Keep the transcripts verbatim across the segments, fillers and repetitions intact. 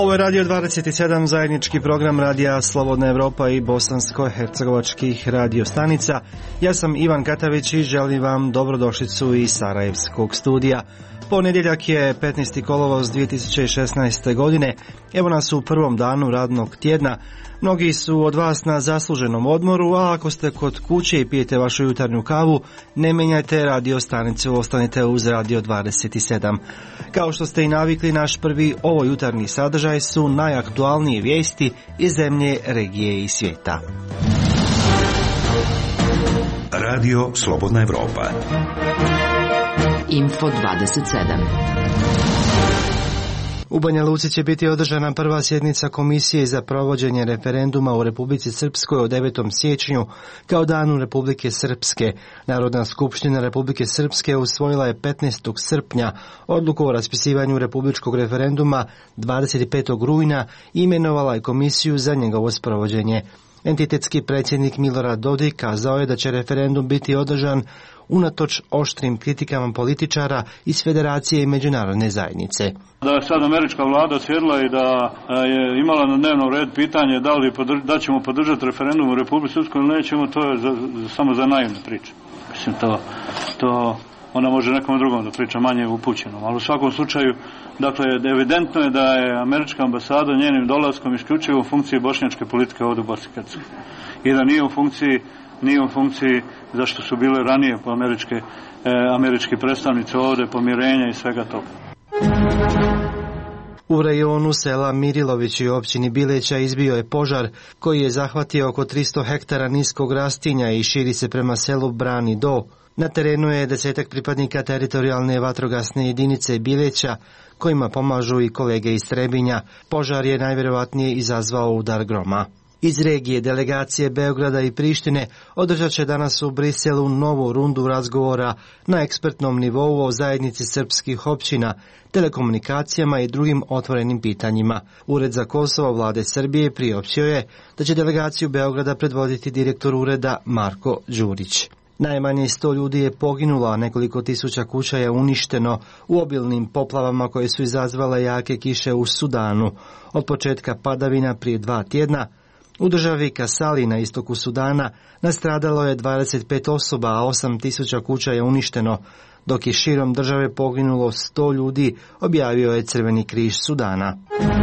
Ovo je Radio dvadeset sedam, zajednički program Radija Slobodna Evropa i bosansko-hercegovačkih radio stanica. Ja sam Ivan Katavić i želim vam dobrodošlicu iz Sarajevskog studija. Ponedjeljak je petnaesti kolovoz dvije tisuće šesnaeste. godine. Evo nas u prvom danu radnog tjedna. Mnogi su od vas na zasluženom odmoru, a ako ste kod kuće i pijete vašu jutarnju kavu, ne menjajte radio stanicu, ostanite uz Radio dvadeset sedam. Kao što ste i navikli, naš prvi ovo jutarnji sadržaj su najaktualnije vijesti iz zemlje, regije i svijeta. Radio Slobodna Evropa. Info dvadeset sedam. U Banja Luci će biti održana prva sjednica Komisije za provođenje referenduma u Republici Srpskoj o devetom siječnju kao danu Republike Srpske. Narodna skupština Republike Srpske usvojila je petnaestog srpnja odluku o raspisivanju republičkog referenduma dvadeset petog rujna i imenovala je komisiju za njegovo sprovođenje. Entitetski predsjednik Milorad Dodik kazao je da će referendum biti održan unatoč oštrim kritikama političara iz Federacije i međunarodne zajednice. Da je sad američka vlada sjedla i da je imala na dnevnom redu pitanje da li podrž, da ćemo podržati referendum u Republici Srpskoj ili nećemo, to je za, za, samo za naivne priče. Mislim, to, to ona može nekom drugom da priča manje upućenom, ali u svakom slučaju, dakle, evidentno je da je američka ambasada njenim dolaskom isključivo u funkciji bošnjačke politike ovdje u Bosni i Hercegovini. I da nije u funkciji nije u funkciji zašto su bile ranije po američke, e, američki predstavnici ovdje, pomirenja i svega toga. U rajonu sela Mirilović i općini Bileća izbio je požar koji je zahvatio oko tristo hektara niskog rastinja i širi se prema selu Brani Do. Na terenu je desetak pripadnika teritorijalne vatrogasne jedinice Bileća, kojima pomažu i kolege iz Trebinja. Požar je najvjerovatnije izazvao udar groma. Iz regije delegacije Beograda i Prištine održat će danas u Briselu novu rundu razgovora na ekspertnom nivou o zajednici srpskih općina, telekomunikacijama i drugim otvorenim pitanjima. Ured za Kosovo vlade Srbije priopćio je da će delegaciju Beograda predvoditi direktor ureda Marko Đurić. Najmanje sto ljudi je poginulo, a nekoliko tisuća kuća je uništeno u obilnim poplavama koje su izazvale jake kiše u Sudanu. Od početka padavina prije dva tjedna u državi Kasali na istoku Sudana nastradalo je dvadeset pet osoba, a osam tisuća kuća je uništeno, dok je širom države poginulo sto ljudi, objavio je Crveni križ Sudana.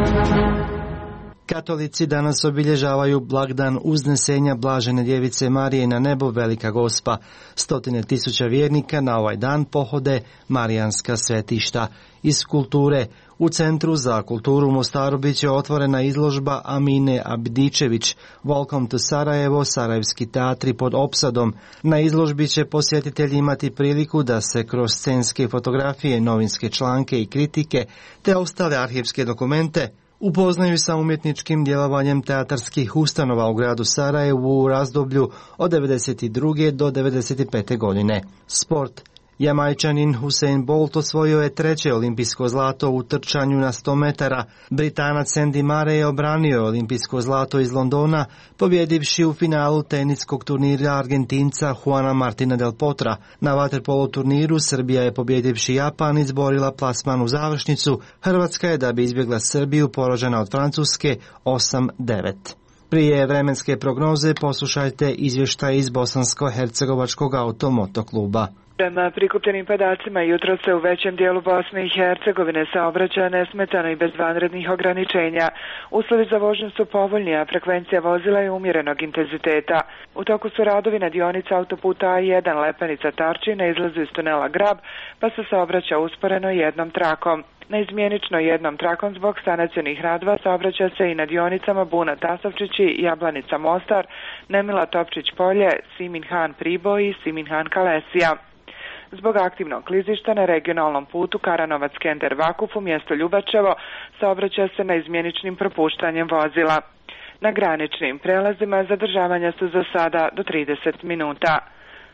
Katolici danas obilježavaju blagdan uznesenja Blažene djevice Marije na nebo Velika Gospa. Stotine tisuća vjernika na ovaj dan pohode Marijanska svetišta. Iz kulture, u Centru za kulturu u Mostaru bit će otvorena izložba Amine Abdičević Welcome to Sarajevo, Sarajevski teatri pod opsadom. Na izložbi će posjetitelji imati priliku da se kroz scenske fotografije, novinske članke i kritike te ostale arhivske dokumente upoznaju sa umjetničkim djelovanjem teatarskih ustanova u gradu Sarajevu u razdoblju od devedeset druge do devedeset pete. godine. Sport. Jamajčanin Usain Bolt osvojio je treće olimpijsko zlato u trčanju na sto metara. Britanac Andy Murray obranio olimpijsko zlato iz Londona, pobjedivši u finalu teniskog turnira Argentinca Juana Martina del Potra. Na vaterpolo turniru Srbija je pobjedivši Japan izborila plasman u završnicu. Hrvatska je, da bi izbjegla Srbiju, poražena od Francuske osam devet. Prije vremenske prognoze poslušajte izvještaj iz Bosansko-hercegovačkog automotokluba. Prema prikupljenim podacima, jutro se u većem dijelu Bosne i Hercegovine saobraćaja nesmetano i bez vanrednih ograničenja. Uslovi za vožnju su povoljni, a frekvencija vozila je umjerenog intenziteta. U toku su radovi na dionici autoputa A jedan Lepenica-Tarči na izlazu iz tunela Grab, pa se saobraća usporeno jednom trakom. Neizmjenično jednom trakom zbog sanacionih radova saobraća se i na dionicama Buna-Tasovčići, Jablanica-Mostar, Nemila-Topčić-Polje, Simin-Han Priboj i Simin-Han Kalesija. Zbog aktivnog klizišta na regionalnom putu Karanovac-Skender-Vakuf u mjesto Ljubačevo saobraća se neizmjeničnim propuštanjem vozila. Na graničnim prelazima zadržavanja su za sada do trideset minuta.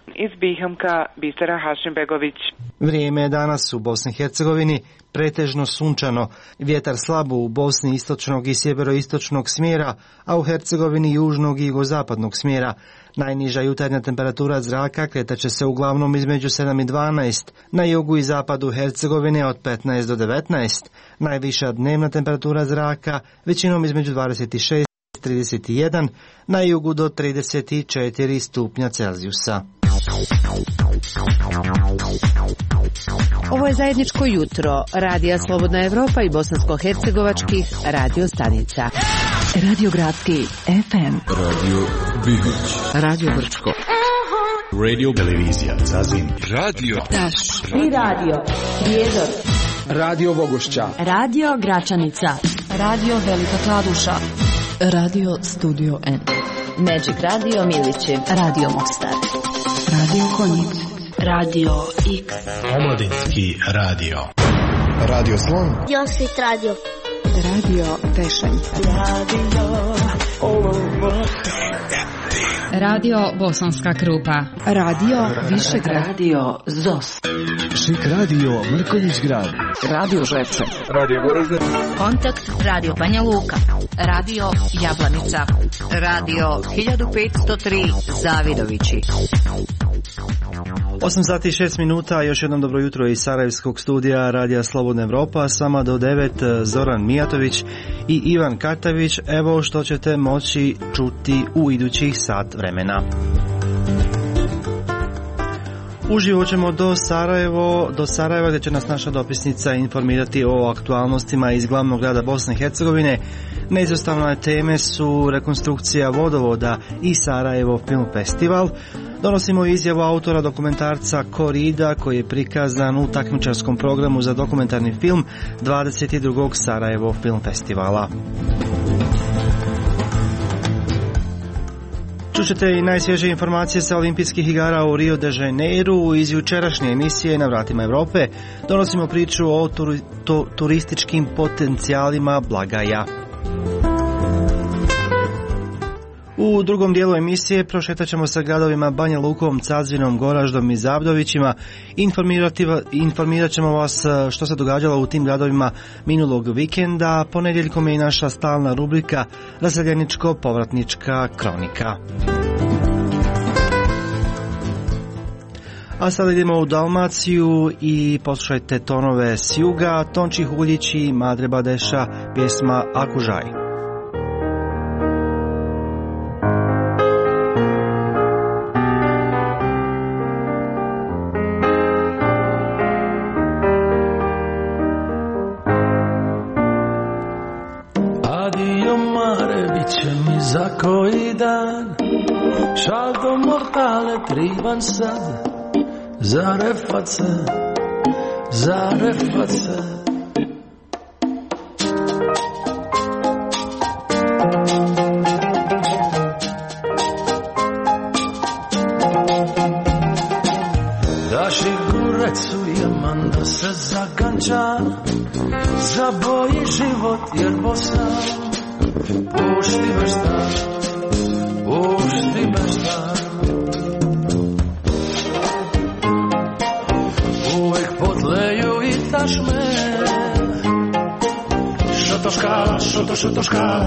Iz Bihamka, Bisera Hašimbegović. Vrijeme je danas u Bosni i Hercegovini pretežno sunčano, vjetar slabo u Bosni istočnog i sjeveroistočnog smjera, a u Hercegovini južnog i jugozapadnog smjera. Najniža jutarnja temperatura zraka kretat će se uglavnom između sedam i dvanaest, na jugu i zapadu Hercegovine od petnaest do devetnaest, najviša dnevna temperatura zraka većinom između dvadeset šest i trideset jedan, na jugu do trideset četiri stupnja Celzijusa. Ovo je zajedničko jutro Radija Slobodna Evropa i bosansko-hercegovačkih radio stanica. Radio Gradski F M, Radio Bihoć, Radio Brčko, Radio Televizija Zazin, Radio Taš i Radio Prijedor, Radio Bogošća, Radio Gračanica, Radio Velika Kladuša, Radio Studio N, Magic Radio Milići, Radio Mostar, Radio Konjic, Radio X, Omladinski radio, Radio Slon, Josvit Radio, Radio Pešanj, Radio Radio Bosanska Krupa, Radio Višegrad, Radio Zos, Šik Radio Mrkonjić Grad, Radio Žepče, Radio Goražde, Kontakt Radio Banja Luka, Radio Jablanica, Radio hiljadu petsto tri Zavidovići. osam sati i šest minuta, još jednom dobro jutro iz Sarajevskog studija Radija Slobodna Evropa, s vama do devet Zoran Mijatović i Ivan Kartavić. Evo što ćete moći čuti u idućih sat vremena. Uživo ćemo do Sarajevo, do Sarajeva gdje će nas naša dopisnica informirati o aktualnostima iz glavnog grada Bosne i Hercegovine. Neizostavne teme su rekonstrukcija vodovoda i Sarajevo Film Festival. Donosimo izjavu autora dokumentarca Korida koji je prikazan u takmičarskom programu za dokumentarni film dvadeset drugog Sarajevo Film Festivala. Čućete i najsvježije informacije sa olimpijskih igara u Rio de Janeiru. Iz jučerašnje emisije Na vratima Evrope donosimo priču o turi, to, turističkim potencijalima Blagaja. U drugom dijelu emisije prošetat ćemo sa gradovima Banja Lukom, Cazvinom, Goraždom i Zavdovićima. Informirat ćemo vas što se događalo u tim gradovima minulog vikenda. Ponedjeljkom je i naša stalna rubrika Raseljeničko-povratnička kronika. A sada idemo u Dalmaciju i poslušajte tonove s juga, Tonči Huljić i Madre Badeša, pjesma Akužaj. Za koji dan šalto mortale triban sad zarefat se, zarefat se. Daši gurecu jeman da se zaganča, zaboji život jer bosan. Pušti me šta, pušti me šta. Uvijek potleju i tašme. Šotoška, šoto, šotoška.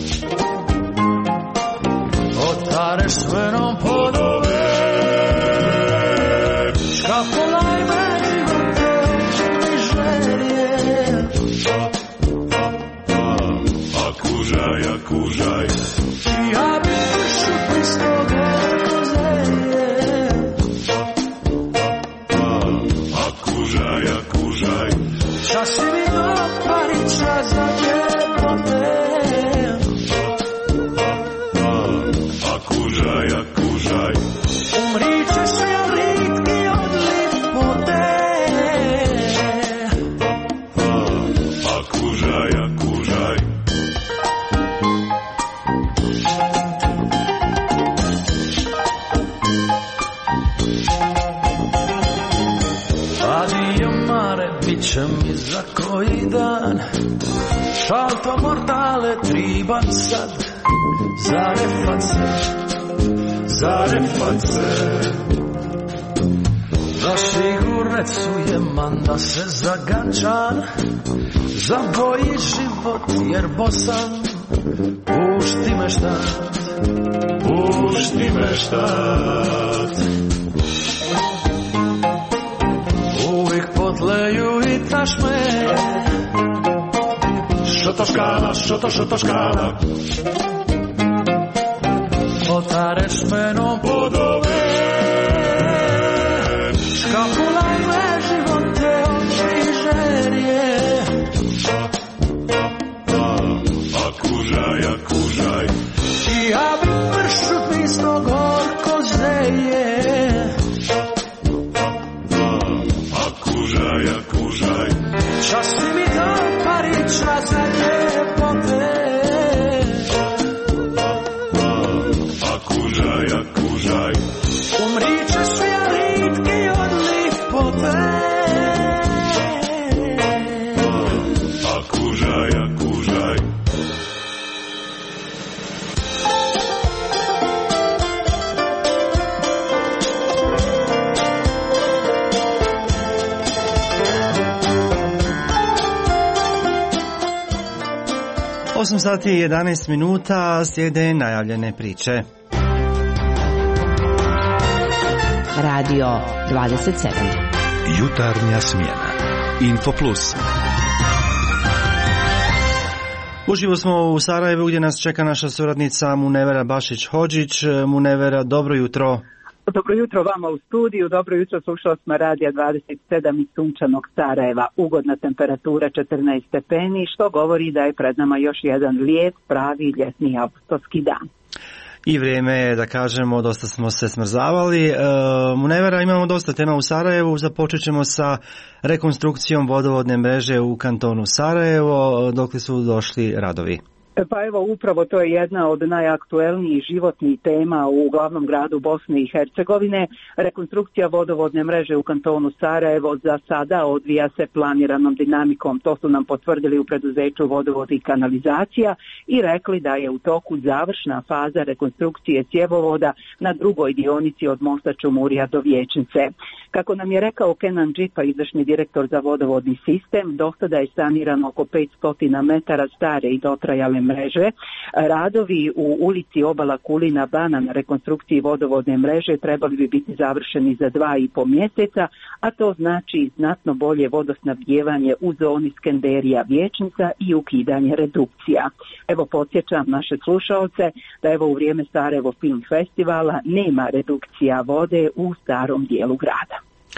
Otareš s menom podobe. Škapolaj me živote i želje. Akužaj, akužaj. Ja bih šupi s toga kozelje. Akužaj, akužaj. Čas si mi do parića za ljepote. Akužaj, akužaj. Umrit ćeš ja ritki od lipote. Akužaj, akužaj. Biće mi za koji dan šalto mortale triban sad zarefat se, zarefat se. Zasigurne cujem da se zagačan, zaboji život jer bosan. Pušti me štat, pušti me štat. Uvijek potleju i tašme, šotoškala, šoto, šotoškala. Otareš menom podove, škapula me živote oči i žerje. A kužaj, a kužaj, i ja bi pršut isto gorko zeje. A kužaj, a kužaj, časti mi da pariča za ljepote. A kužaj, a kužaj, umrit ćeš ja ritki od lipote. A kužaj, a kužaj. osam sati i jedanaest minuta, slijede najavljene priče. Radio dvadeset sedam. Jutarnja smjena. Info Plus. Uživo smo u Sarajevu gdje nas čeka naša suradnica Munevera Bašić-Hodžić. Munevera, dobro jutro. Dobro jutro vama u studiju, dobro jutro slušalcima Radija dvadeset sedam iz sunčanog Sarajeva. Ugodna temperatura četrnaest stepeni, što govori da je pred nama još jedan lijep, pravi ljetni avgustovski dan. I vrijeme je da kažemo, dosta smo se smrzavali. E, Munevera, imamo dosta tema u Sarajevu, započet ćemo sa rekonstrukcijom vodovodne mreže u kantonu Sarajevo, dokle su došli radovi. Pa evo, upravo to je jedna od najaktuelnijih životnih tema u glavnom gradu Bosne i Hercegovine. Rekonstrukcija vodovodne mreže u kantonu Sarajevo za sada odvija se planiranom dinamikom. To su nam potvrdili u preduzeću Vodovod i kanalizacija i rekli da je u toku završna faza rekonstrukcije cjevovoda na drugoj dionici od mosta Čumurija do Vijećnice. Kako nam je rekao Kenan Džipa, izvršni direktor za vodovodni sistem, do sada je sanirano oko petsto metara stare i dotrajale mreže. Radovi u ulici Obala Kulina Bana na rekonstrukciji vodovodne mreže trebali bi biti završeni za dva i po mjeseca, a to znači znatno bolje vodosnabdijevanje u zoni Skenderija Vijećnica i ukidanje redukcija. Evo, podsjećam naše slušaoce da evo u vrijeme Sarajevo Film Festivala nema redukcija vode u starom dijelu grada.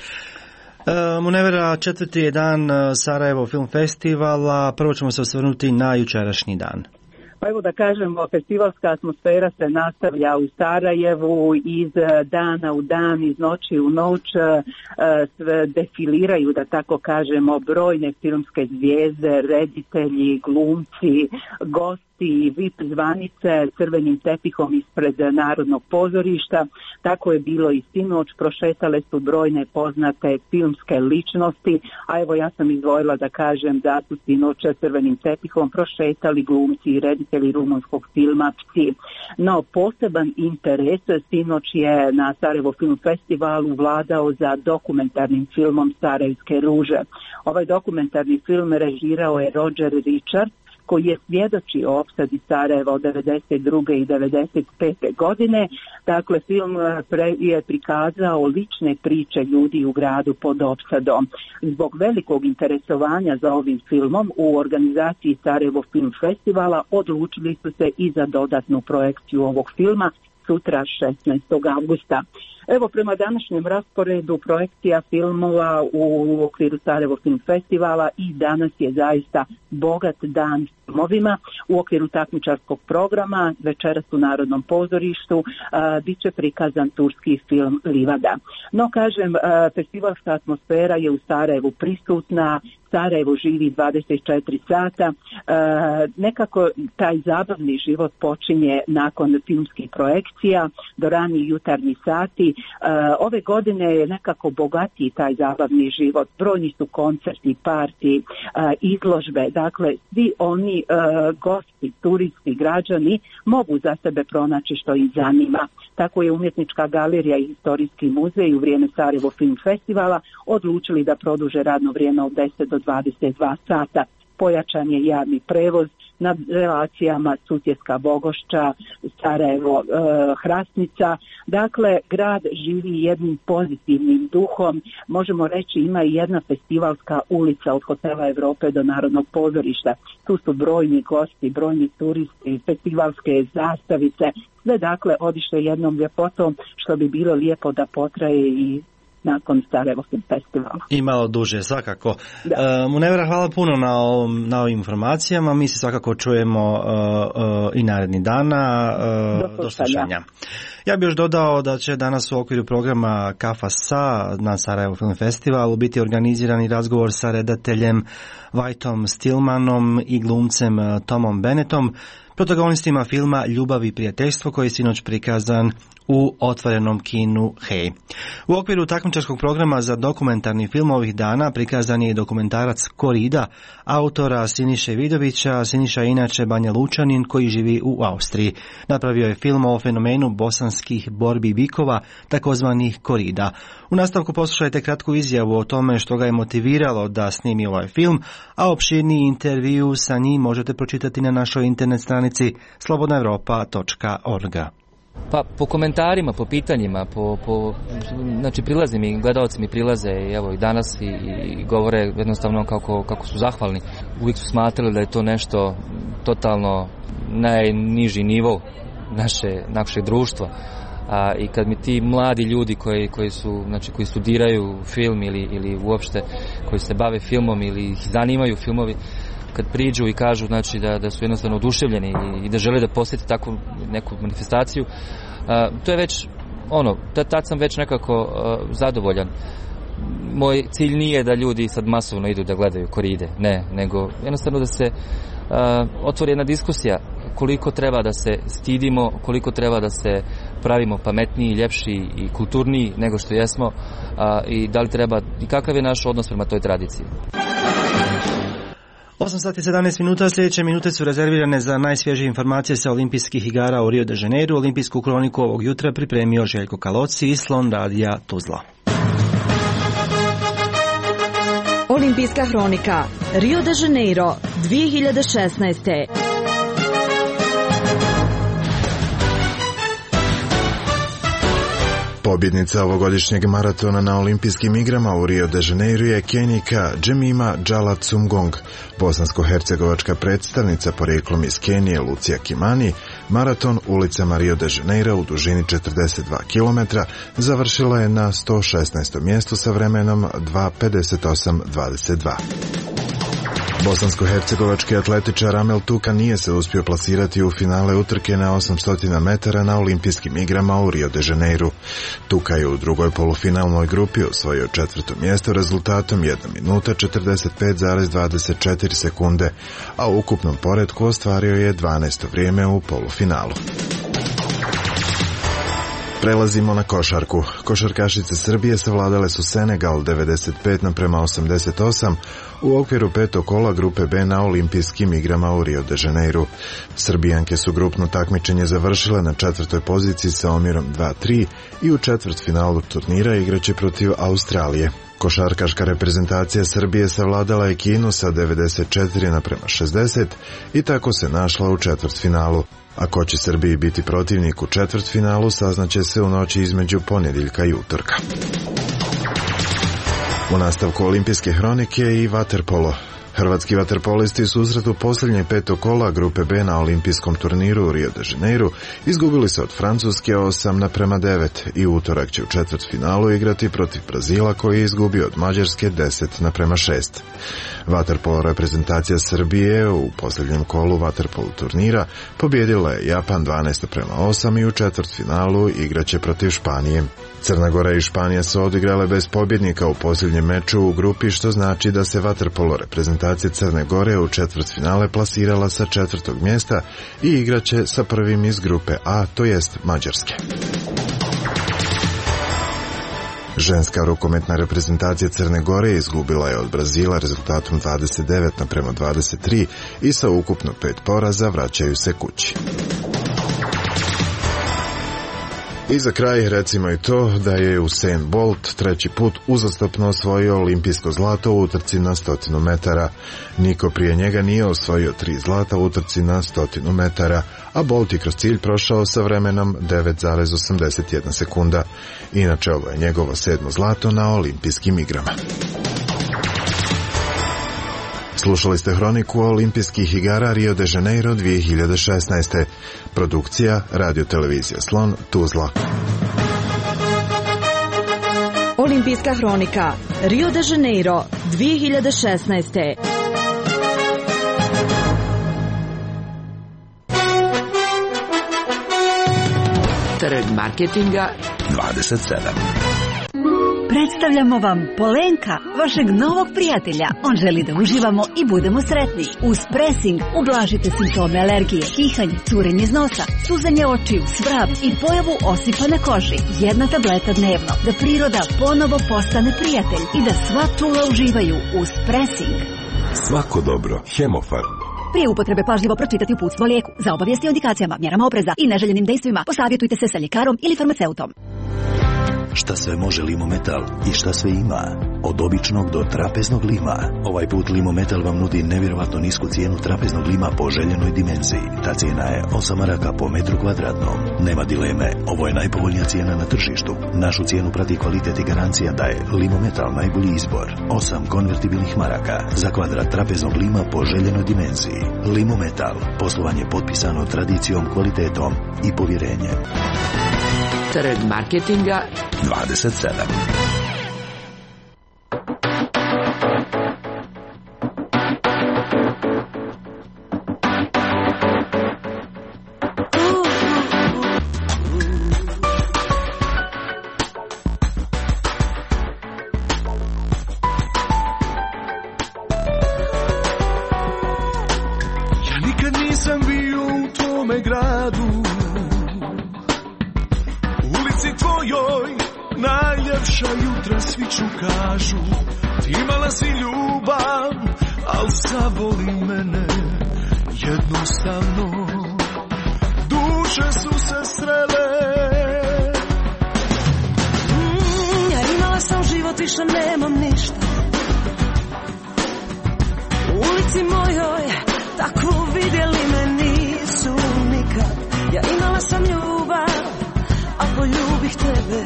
E, Munevera, četvrti je dan Sarajevo Film Festivala, prvo ćemo se osvrnuti na jučerašnji dan. Pa evo da kažemo, festivalska atmosfera se nastavlja u Sarajevu iz dana u dan, iz noći u noć, sve defiliraju, da tako kažemo, brojne filmske zvijezde, reditelji, glumci, gosti, V I P zvanice crvenim tepihom ispred Narodnog pozorišta. Tako je bilo i sinoć, prošetale su brojne poznate filmske ličnosti, a evo ja sam izdvojila da kažem da su sinoć crvenim tepihom prošetali glumci i reditelji rumunskog filma Psi. No, poseban interes sinoć je na Sarajevo Film Festivalu vladao za dokumentarnim filmom Sarajevske ruže. Ovaj dokumentarni film režirao je Roger Richards, koji je svjedočio o opsadi Sarajeva od devedeset druge i devedeset pete godine. Dakle, film pre, je prikazao lične priče ljudi u gradu pod opsadom. Zbog velikog interesovanja za ovim filmom u organizaciji Sarajevo Film Festivala odlučili su se i za dodatnu projekciju ovog filma sutra šesnaestog avgusta. Evo, prema današnjem rasporedu projekcija filmova u okviru Sarajevo Film Festivala i danas je zaista bogat dan filmovima. U okviru takmičarskog programa večeras u Narodnom pozorištu a, bit će prikazan turski film Livada. No, kažem, a, festivalska atmosfera je u Sarajevu prisutna, Sarajevo živi dvadeset četiri sata, e, nekako taj zabavni život počinje nakon filmskih projekcija do ranih jutarnjih sati. ove godine je nekako bogatiji taj zabavni život. Brojni su koncerti, parti, izložbe. Dakle, svi oni gosti, turisti, građani mogu za sebe pronaći što ih zanima. Tako je Umjetnička galerija i Historijski muzej u vrijeme Sarajevo Film Festivala odlučili da produže radno vrijeme od deset do dvadeset dva sata. Pojačan je javni prevoz na relacijama Sutjeska Bogošća, Sarajevo, e, Hrasnica. Dakle, grad živi jednim pozitivnim duhom. Možemo reći ima i jedna festivalska ulica od Hotela Europe do Narodnog pozorišta. Tu su brojni gosti, brojni turisti, festivalske zastavice. Sve dakle odiše jednom ljepotom što bi bilo lijepo da potraje i nakon Sarajevo Film Festivala. I malo duže, svakako. Uh, Munevra, hvala puno na, ovom, na ovim informacijama. Mi se svakako čujemo uh, uh, i naredni dana. Uh, do slušanja. Ja bih još dodao da će danas u okviru programa Kafa Sa na Sarajevo Film Festivalu biti organizirani razgovor sa redateljem Vajtom Stilmanom i glumcem Tomom Bennettom, protagonistima filma Ljubav i prijateljstvo koji je sinoć prikazan u otvorenom kinu Hej. U okviru takmičarskog programa za dokumentarni film ovih dana prikazan je i dokumentarac Korida autora Siniše Vidovića. Siniša je inače Banja Lučanin koji živi u Austriji. Napravio je film o fenomenu bosanskih borbi bikova, takozvanih korida. U nastavku poslušajte kratku izjavu o tome što ga je motiviralo da snimi ovaj film, a opširniji intervju sa njim možete pročitati na našoj internet stranici slobodna europa točka org. Pa po komentarima, po pitanjima, po, po, znači prilazi mi, gledalci mi prilaze i evo i danas i, i govore jednostavno kako, kako su zahvalni. Uvijek su smatrali da je to nešto totalno najniži nivo naše, našeg društva. A, i kad mi ti mladi ljudi koji, koji su, znači koji studiraju film ili, ili uopšte koji se bave filmom ili ih zanimaju filmovi, kad priđu i kažu znači da, da su jednostavno oduševljeni i, i da žele da posjete takvu neku manifestaciju, a, to je već ono, tad sam već nekako a, zadovoljan. Moj cilj nije da ljudi sad masovno idu da gledaju koride, ne, nego jednostavno da se a, otvori jedna diskusija koliko treba da se stidimo, koliko treba da se pravimo pametniji, ljepši i kulturniji nego što jesmo, a, i da li treba, i kakav je naš odnos prema toj tradiciji. osam sati i sedamnaest minuta, sljedeće minute su rezervirane za najsvježije informacije sa olimpijskih igara u Rio de Janeiro. Olimpijsku kroniku ovog jutra pripremio Željko Kaloci iz Slon radija Tuzla. Olimpijska hronika Rio de Janeiro dvije hiljade šesnaeste. Pobjednica ovogodišnjeg maratona na olimpijskim igrama u Rio de Janeiro je Kenijka Džemima Džala Cumgong. Bosansko-hercegovačka predstavnica porijeklom iz Kenije Lucija Kimani maraton ulicama Rio de Janeiro u dužini četrdeset dva kilometra završila je na sto šesnaestom mjestu sa vremenom dva pedeset osam dvadeset dva. Bosansko-hercegovački atletičar Amel Tuka nije se uspio plasirati u finale utrke na osamsto metara na olimpijskim igrama u Rio de Janeiro. Tuka je u drugoj polufinalnoj grupi osvojio četvrto mjesto rezultatom jedna minuta četrdeset pet zarez dvadeset četiri sekunde, a u ukupnom poretku ostvario je dvanaesto vrijeme u polufinalu. Prelazimo na košarku. Košarkašice Srbije savladale su Senegal devedeset pet naprema osamdeset osam u okviru petog kola grupe B na olimpijskim igrama u Rio de Janeiro. Srbijanke su grupno takmičenje završile na četvrtoj poziciji sa omjerom dva tri i u četvrtfinalu turnira igraće protiv Australije. Košarkaška reprezentacija Srbije savladala je Kinu sa devedeset četiri naprema šezdeset i tako se našla u četvrtfinalu. A ko će Srbiji biti protivnik u četvrtfinalu saznaće se u noći između ponedjeljka i utorka. U nastavku olimpijske hronike i vaterpolo. Hrvatski vaterpolisti susretu posljednjeg petog kola grupe B na olimpijskom turniru u Rio de Janeiro izgubili se od Francuske osam naprema devet i utorak će u četvrtfinalu igrati protiv Brazila koji je izgubio od Mađarske deset naprema šest. Vaterpolo reprezentacija Srbije u posljednjem kolu vaterpolo turnira pobjedila je Japan dvanaest naprema osam i u četvrtfinalu igraće protiv Španije. Crna Gora i Španija su odigrale bez pobjednika u posljednjem meču u grupi, što znači da se vaterpolo reprezentacija Crne Gore u četvrtfinale plasirala sa četvrtog mjesta i igraće sa prvim iz grupe A, to jest Mađarske. Ženska rukometna reprezentacija Crne Gore izgubila je od Brazila rezultatom dvadeset devet naprema dvadeset tri i sa ukupno pet poraza vraćaju se kući. I za kraj recimo i to da je Usain Bolt treći put uzastopno osvojio olimpijsko zlato u utrci na stotinu metara. Niko prije njega nije osvojio tri zlata u utrci na stotinu metara, a Bolt je kroz cilj prošao sa vremenom devet zarez osamdeset jedna sekunda. Inače, ovo je njegovo sedmo zlato na olimpijskim igrama. Slušali ste hroniku olimpijskih igara Rio de Janeiro dvije hiljade šesnaeste. Produkcija Radio Televizija Slon, Tuzla. Olimpijska hronika Rio de Janeiro dvije hiljade šesnaeste. Trg marketinga dvadeset sedam. Predstavljamo vam Polenka, vašeg novog prijatelja. On želi da uživamo i budemo sretni. Uz presing ublažite simptome alergije, kihanje, curenje iz nosa, suzanje očiju, svrab i pojavu osipa na koži. Jedna tableta dnevno, da priroda ponovo postane prijatelj i da sva čula uživaju uz presing. Svako dobro, Hemofarm. Prije upotrebe pažljivo pročitati uputstvo o lijeku. Za obavijesti o indikacijama, mjerama opreza i neželjenim dejstvima posavjetujte se sa ljekarom ili farmaceutom. Šta sve može Limometal i šta sve ima? Od običnog do trapeznog lima. Ovaj put Limometal vam nudi nevjerovatno nisku cijenu trapeznog lima po željenoj dimenziji. Ta cijena je osam maraka po metru kvadratnom. Nema dileme, ovo je najpovoljnija cijena na tržištu. Našu cijenu prati kvalitet i garancija da je Limometal najbolji izbor. osam konvertibilnih maraka za kvadrat trapeznog lima po željenoj dimenziji. Limometal, poslovanje potpisano tradicijom, kvalitetom i povjerenjem. Trg marketinga dvadeset sedam. Ja nikad nisam bio u tvome gradu, tvojoj najljepša jutra sviću kažu. Ti imala si ljubav, al zavoli mene jednostavno. Duše su se srele. mm, Ja imala sam život, više nemam ništa. U ulici mojoj takvu vidjeli me nisu nikad. Ja imala sam ljubav, a poljubih tebe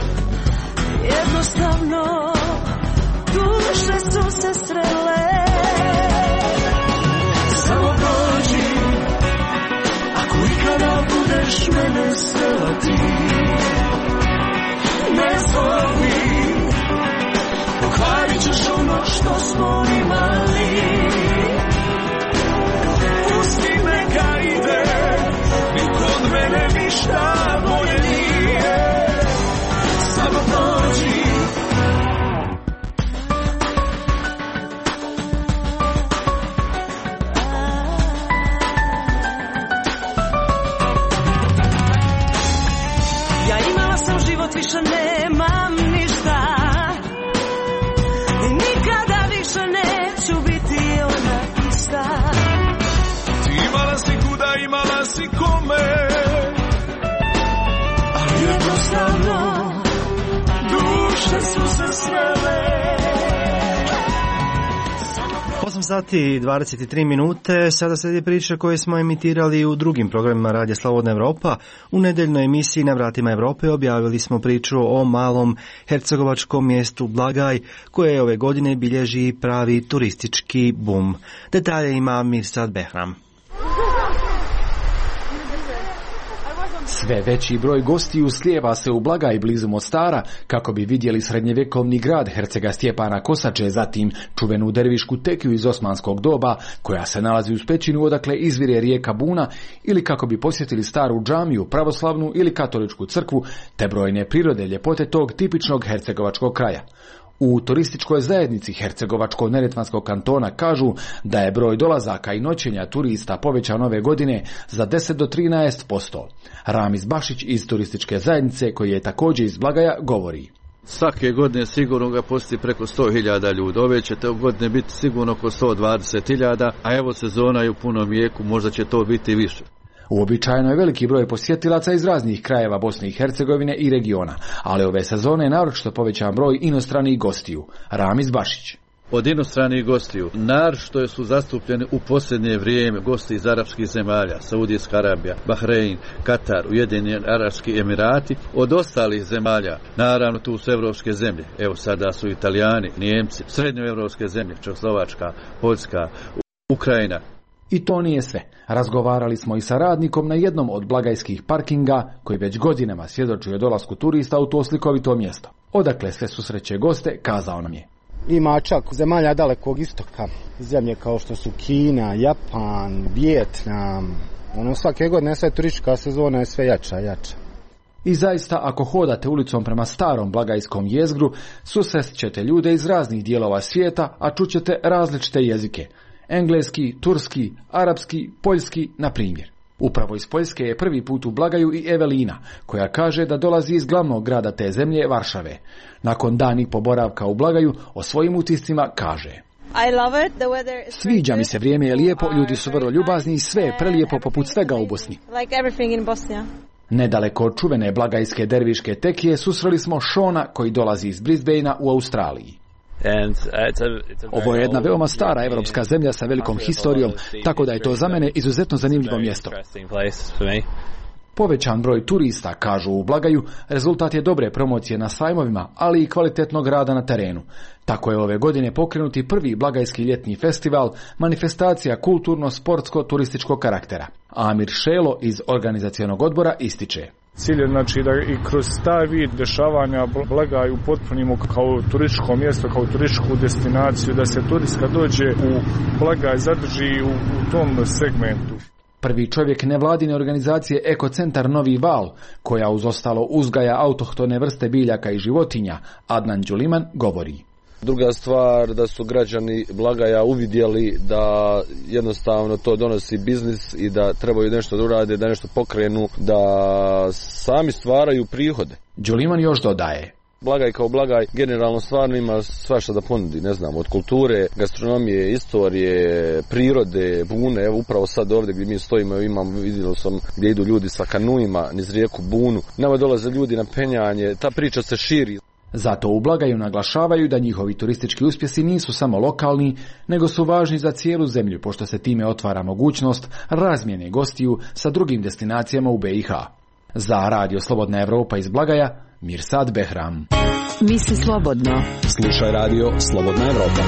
jednostavno. Duše su se srele. Samo prođi, ako ikada budeš mene srela ti. Ne zovi, pokvarit ćeš ono što smo imali. Pusti neka ide, niko od mene ništa bolje nije. Samo prođi. Ja imala sam život, više nemam ništa. I nikada više neću biti ona ista. Ti imala si kuda, imala si kome, ali jednostavno duše su se srele. osam sati i dvadeset tri minute, sada slijedi priča koje smo emitirali u drugim programima Radija Slobodna Evropa. U nedeljnoj emisiji Na vratima Evrope objavili smo priču o malom hercegovačkom mjestu Blagaj, koje ove godine bilježi pravi turistički bum. Detalje ima Mirsad Behram. Sve veći broj gostiju slijeva se u Blagaj blizu Mostara kako bi vidjeli srednjevjekovni grad Hercega Stjepana Kosače, zatim čuvenu dervišku tekiju iz osmanskog doba koja se nalazi uz pećinu odakle izvire rijeka Buna, ili kako bi posjetili staru džamiju, pravoslavnu ili katoličku crkvu, te brojne prirode ljepote tog tipičnog hercegovačkog kraja. U turističkoj zajednici Hercegovačko-neretvanskog kantona kažu da je broj dolazaka i noćenja turista povećan ove godine za deset do trinaest posto. Ramiz Bašić iz turističke zajednice, koji je također iz Blagaja, govori. Svake godine sigurno ga posjeti preko sto hiljada ljudi. Ove će te godine biti sigurno oko sto dvadeset hiljada, a evo sezona je u punom jeku, možda će to biti više. Uobičajeno je veliki broj posjetilaca iz raznih krajeva Bosne i Hercegovine i regiona, ali ove sezone je naročito povećan broj inostranih gostiju. Ramiz Bašić. Od inostranih gostiju, naročito su zastupljeni u posljednje vrijeme gosti iz arapskih zemalja, Saudijska Arabija, Bahrein, Katar, Ujedinjeni Arapski Emirati. Od ostalih zemalja, naravno tu su evropske zemlje, evo sada su Italijani, Nijemci, srednjoevropske zemlje, Čehoslovačka, Poljska, Ukrajina. I to nije sve. Razgovarali smo i sa radnikom na jednom od blagajskih parkinga koji već godinama svjedoči o dolasku turista u to slikovito mjesto. Odakle sve susreće goste, kazao nam je. Ima čak zemalja dalekog istoka, zemlje kao što su Kina, Japan, Vijetnam. Ono, svake godine sve turistička sezona je sve jača, jača. I zaista, ako hodate ulicom prema starom blagajskom jezgru, susrest ćete ljude iz raznih dijelova svijeta, a čućete različite jezike. Engleski, turski, arapski, poljski, na primjer. Upravo iz Poljske je prvi put u Blagaju i Evelina, koja kaže da dolazi iz glavnog grada te zemlje, Varšave. Nakon dani poboravka u Blagaju, o svojim utiscima kaže: Sviđa mi se, vrijeme je lijepo, ljudi su vrlo ljubazni i sve je prelijepo poput svega u Bosni. Nedaleko od čuvene blagajske derviške tekije susreli smo Šona koji dolazi iz Brisbanea u Australiji. Ovo je jedna veoma stara evropska zemlja sa velikom historijom, tako da je to za mene izuzetno zanimljivo mjesto. Povećan broj turista, kažu u Blagaju, rezultat je dobre promocije na sajmovima, ali i kvalitetnog rada na terenu. Tako je ove godine pokrenuti prvi blagajski ljetni festival, manifestacija kulturno-sportsko-turističkog karaktera. Amir Šelo iz organizacionog odbora ističe: Cilj je znači da i kroz taj vid dešavanja Blagaju potpunimo kao turističko mjesto, kao turističku destinaciju, da se turista dođe u Blagaj, zadrži u, u tom segmentu. Prvi čovjek nevladine organizacije Ekocentar Novi Val, koja uz ostalo uzgaja autohtone vrste biljaka i životinja, Adnan Đuliman, govori: Druga stvar, da su građani Blagaja uvidjeli da jednostavno to donosi biznis i da trebaju nešto da urade, da nešto pokrenu, da sami stvaraju prihode. Đuliman još dodaje: Blagaj kao Blagaj generalno stvarno ima svašta da ponudi, ne znam, od kulture, gastronomije, istorije, prirode, bune. Evo upravo sad ovdje gdje mi stojimo, imam, vidio sam gdje idu ljudi sa kanuima niz rijeku Bunu. Nama dolaze ljudi na penjanje, ta priča se širi. Zato u Blagaju naglašavaju da njihovi turistički uspjesi nisu samo lokalni, nego su važni za cijelu zemlju, pošto se time otvara mogućnost razmjene gostiju sa drugim destinacijama u B i H. Za Radio Slobodna Evropa iz Blagaja, Mirsad Behram. Misli slobodno. Slušaj Radio Slobodna Evropa.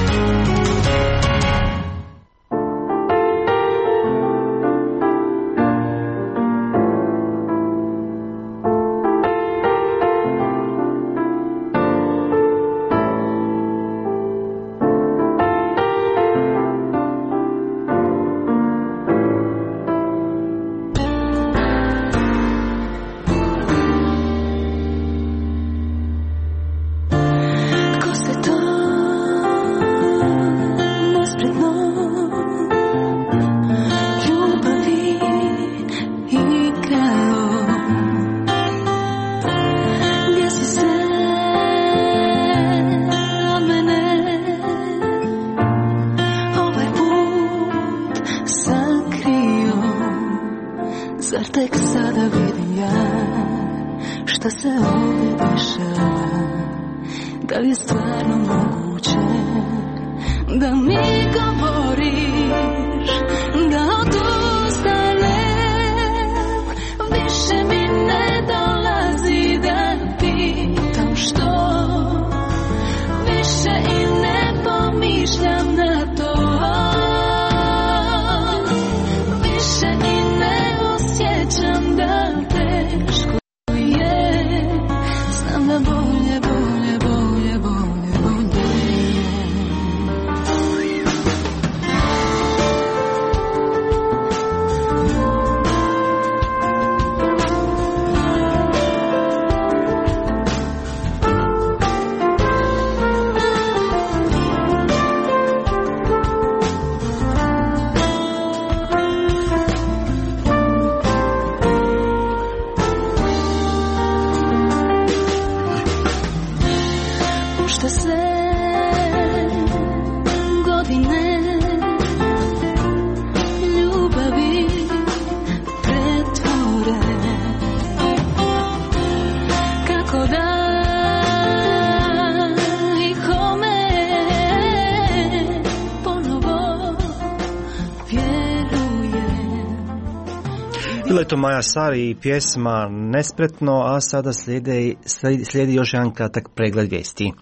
Bila je to Maja Sari i pjesma Nespretno, a sada slijedi, slijedi još jedan kratak pregled vijesti.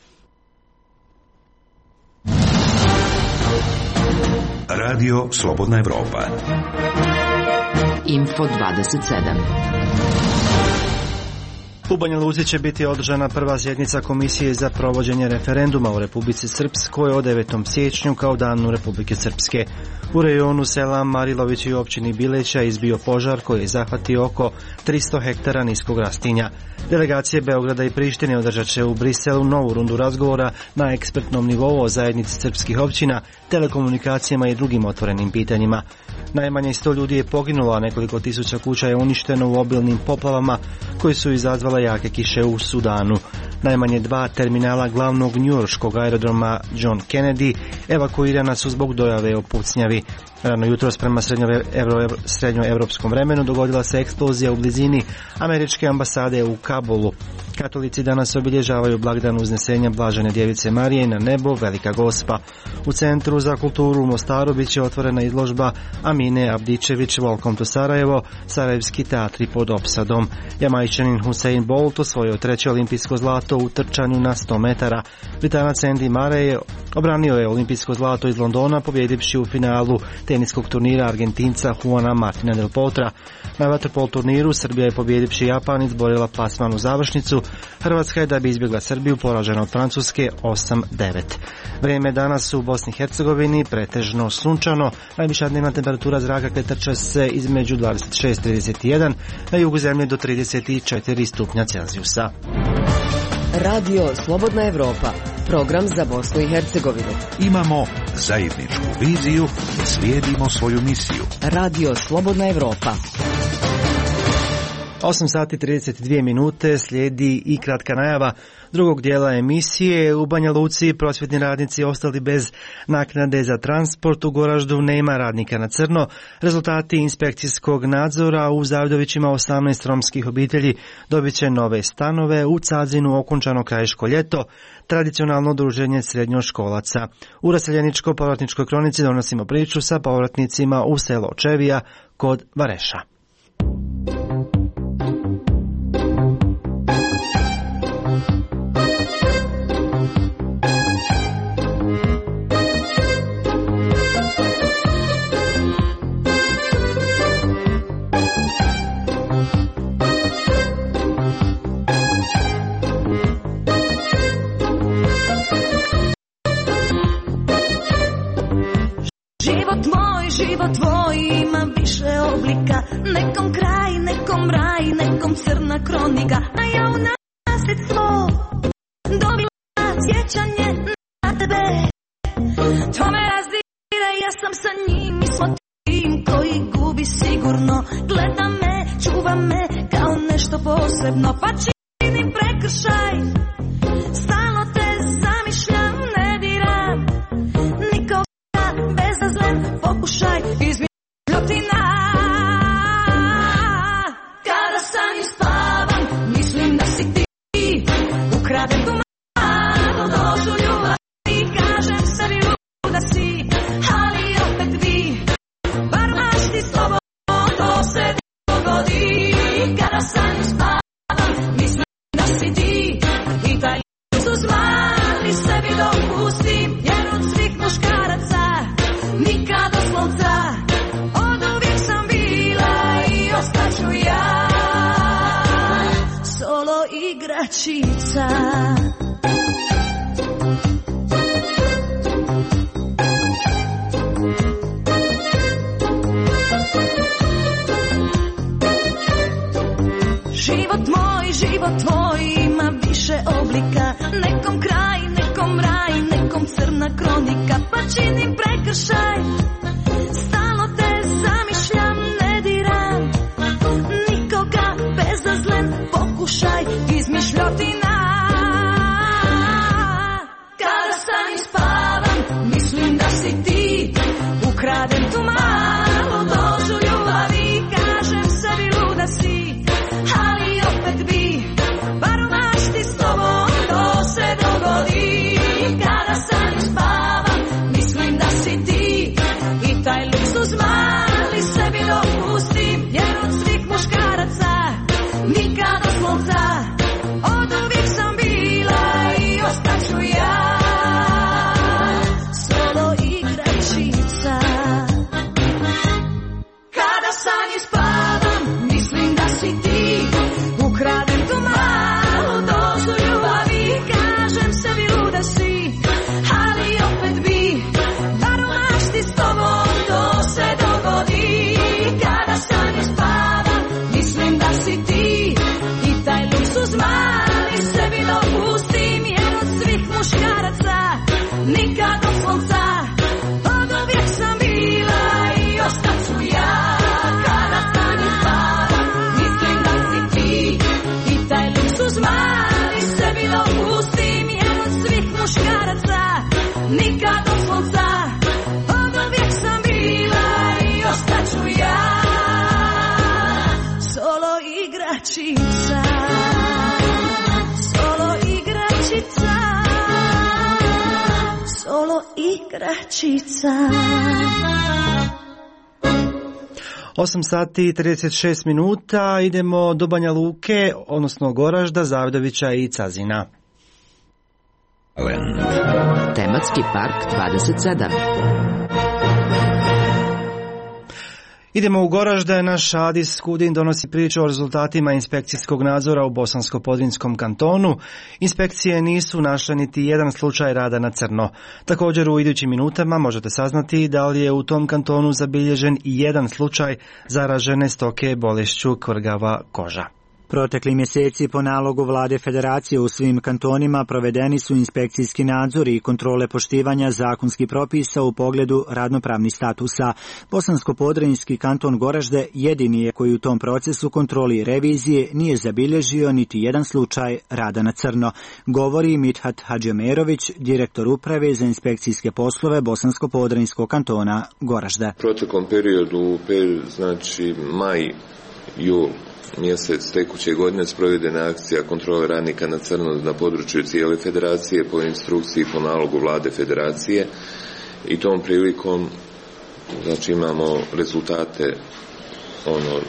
Radio Slobodna Evropa. Info dvadeset sedam. U Banja Luci će biti održana prva sjednica Komisije za provođenje referenduma u Republici Srpskoj o devetom siječnju kao danu Republike Srpske. U rejonu sela Marilović i općini Bileća izbio požar koji je zahvatio oko tristo hektara niskog rastinja. Delegacije Beograda i Prištine održat će u Briselu novu rundu razgovora na ekspertnom nivou o zajednici srpskih općina, telekomunikacijama i drugim otvorenim pitanjima. Najmanje sto ljudi je poginulo, a nekoliko tisuća kuća je uništeno u obilnim poplavama koji su izazvale jake kiše u Sudanu. Najmanje dva terminala glavnog njujorškog aerodroma John Kennedy evakuirana su zbog dojave o pucnjavi. Rano jutros prema srednjoevropskom vremenu dogodila se eksplozija u blizini američke ambasade u Kabulu. Katolici danas obilježavaju blagdan uznesenja Blažene djevice Marije na nebo Velika Gospa. U Centru za kulturu u Mostaru bit će otvorena izložba Amine Abdičević Welcome to Sarajevo, Sarajevski teatri pod opsadom. Jamajčanin Usain Bolt osvojio treće olimpijsko zlato u trčanju na sto metara. Britanac Andy Murray obranio je olimpijsko zlato iz Londona pobjedivši u finalu teniskog turnira Argentinca Juana Martina del Potra. Na vaterpolo turniru Srbija je pobjedivši Japan izborila plasman u završnicu. Hrvatska je da bi izbjegla Srbiju poražena od Francuske osam devet. Vrijeme danas u Bosni i Hercegovini pretežno sunčano. Najviša dnevna temperatura zraka kreće se između dvadeset šest i trideset jedan, na jugu zemlje do trideset četiri stupnja Celzijusa. Radio Slobodna Evropa, program za Bosnu i Hercegovinu. Imamo zajedničku viziju i slijedimo svoju misiju. Radio Slobodna Evropa. osam sati i trideset dvije minute, slijedi i kratka najava drugog dijela emisije. U Banja Luci prosvjetni radnici ostali bez naknade za transport. U Goraždu nema radnika na crno. Rezultati inspekcijskog nadzora u Zavidovićima osamnaest romskih obitelji dobit će nove stanove. U Cazinu okončano krajiško ljeto, tradicionalno druženje srednjoškolaca. U raseljeničko-povratničkoj kronici donosimo priču sa povratnicima u selo Čevija kod Vareša. Život tvoj ima više oblika, nekom kraj, nekom raj, nekom crna kronika, a ja u nasljedstvo dobila sjećanje na tebe. To me razdire, ja sam sa njim, mi smo tim koji gubi sigurno. Gleda me, čuva me kao nešto posebno, pa činim prekršaj, stalno te zamišljam, ne diram nikoga bezazlen pokušaj izmišljotina. Kada sanjim spavam, mislim da si ti, ukradem tu malu dozu ljubavi, kažem sebi luda si, ali opet vi, bar mašti s tobom, to se dogodi. Kada sanjim spavam, mislim da si ti, i taj luksuz mali sebi dopustim, jer od svih muškaraca nikad doslovca, od uvijek sam bila i ostaću ja solo igračica. Život moj, život tvoj ima više oblika, nekom kraj, nekom raj, nekom crna kronika, pa činim prekršaj, stalno te zamišljam, ne diram nikoga bezazlen pokušaj izmišljotina. Kada sanjim spavam, mislim da si ti, ukradem tu malu dozu ljubavi, kažem sebi luda si, ali opet bi, bar u mašti s tobom, to se dogodi. Kada sanjim spavam, mislim da si ti, i taj do konca. Od uvijek sam bila i ostaću ja solo igračica. Kada sanji spavam, mislim da si ti. Ukradem tu malu dozu ljubavi. Kažem sebi luda si, ali opet bi bar u mašti s tobom to se dogodi. Kada sanji spavam, mislim da si ti. I taj luksuz mali sebi dopustim, jer od svih muškaraca nikad do konca. Od uvijek sam bila i ostaću ja. Kada sanji spavam, mislim da si ti. I taj luksuz mali sebi dopustim, jer od svih muškaraca nikad do konca. Od uvijek sam bila i ostaću ja solo igračica. Solo igračica. Solo igračica. osam sati i trideset šest minuta, idemo do Banja Luke, odnosno Goražda, Zavidovića i Cazina. Tematski park dvadeset sedam. Idemo u Goražde, naš Adis Skudin donosi priču o rezultatima inspekcijskog nadzora u Bosansko-Podrinjskom kantonu. Inspekcije nisu našle niti jedan slučaj rada na crno. Također u idućim minutama možete saznati da li je u tom kantonu zabilježen i jedan slučaj zaražene stoke bolešću kvrgava koža. Protekli mjeseci po nalogu vlade federacije u svim kantonima provedeni su inspekcijski nadzori i kontrole poštivanja zakonskih propisa u pogledu radnopravnih statusa. Bosansko-Podrinjski kanton Goražde jedini je koji u tom procesu kontroli i revizije nije zabilježio niti jedan slučaj rada na crno, govori Mithat Hadžiomerović, direktor uprave za inspekcijske poslove Bosansko-Podrinjskog kantona Goražde. U proteklom periodu, znači maj, jul, mjesec tekuće godine sprovedena akcija kontrole radnika na crno na području cijele federacije po instrukciji po nalogu vlade federacije i tom prilikom znači imamo rezultate ono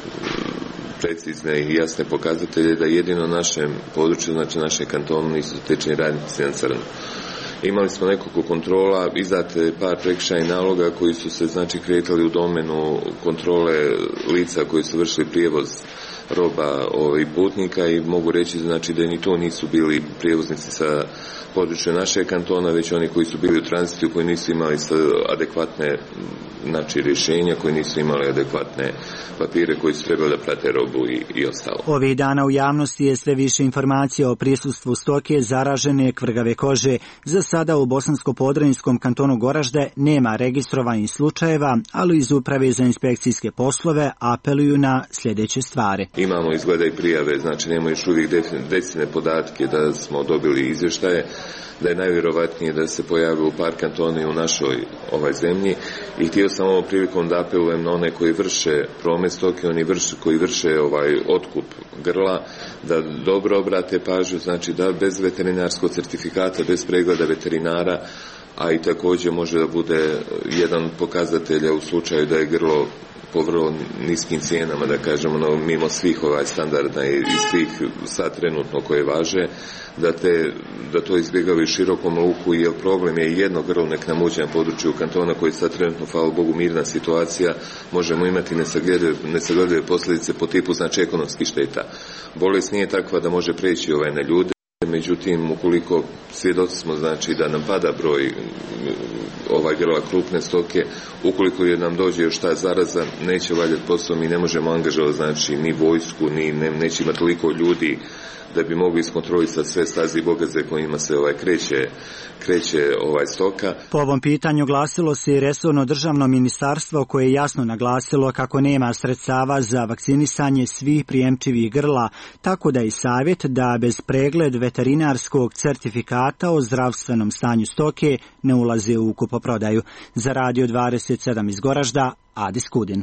precizne i jasne pokazatelje da jedino našem području, znači našem kantonu nisu zatečeni radnici na crno. Imali smo nekoliko kontrola, izdate par prekršajnih naloga koji su se znači kretali u domenu kontrole lica koji su vršili prijevoz roba i putnika i mogu reći znači da ni to nisu bili prijevoznici sa područja našeg kantona, već oni koji su bili u tranzitu, koji nisu imali adekvatne znači rješenja, koji nisu imali adekvatne papire koji su trebali da prate robu i, i ostalo. Ovih dana u javnosti je sve više informacija o prisustvu stoke zaražene kvrgave kože. Za sada u Bosansko-Podrinjskom kantonu Goražde nema registrovanih slučajeva, ali iz uprave za inspekcijske poslove apeluju na sljedeće stvari. Imamo izgleda i prijave, znači nemamo još uvijek decidne podatke da smo dobili izvještaje, da je najvjerovatnije da se pojave u par kantoni u našoj ovaj zemlji i htio sam ovom prilikom da apelujem na one koji vrše promet stoke, oni vrše, koji vrše ovaj otkup grla, da dobro obrate pažnju, znači da bez veterinarskog certifikata, bez pregleda veterinara, a i također može da bude jedan pokazatelj u slučaju da je grlo po vrlo niskim cijenama, da kažemo, no, mimo svih ovaj standarda i, i svih sad trenutno koje važe, da, te, da to izbjegavaju širokom luku, jer problem je jedno grlo nek nam uđe na području kantona koji sad trenutno, hvala Bogu, mirna situacija, možemo imati nesagledive, nesagledive posljedice po tipu znači ekonomskih šteta. Bolest nije takva da može preći ovaj na ljude. Međutim, ukoliko svjedoci smo znači da nam pada broj ovaj grla krupne stoke, ukoliko je nam dođe još ta zaraza, neće valjati posao, mi ne možemo angažovati znači ni vojsku, ni ne, neće imati toliko ljudi da bi mogli iskontrolisati sve staze i bogaze kojima se ovaj kreće, kreće ovaj stoka. Po ovom pitanju glasilo se i resorno državno ministarstvo koje je jasno naglasilo kako nema sredstava za vakcinisanje svih prijemčivih grla, tako da je savjet da bez pregled veterinarskog certifikata o zdravstvenom stanju stoke ne ulaze u kupoprodaju. Za Radio dvadeset sedam iz Goražda, Adis Skudin.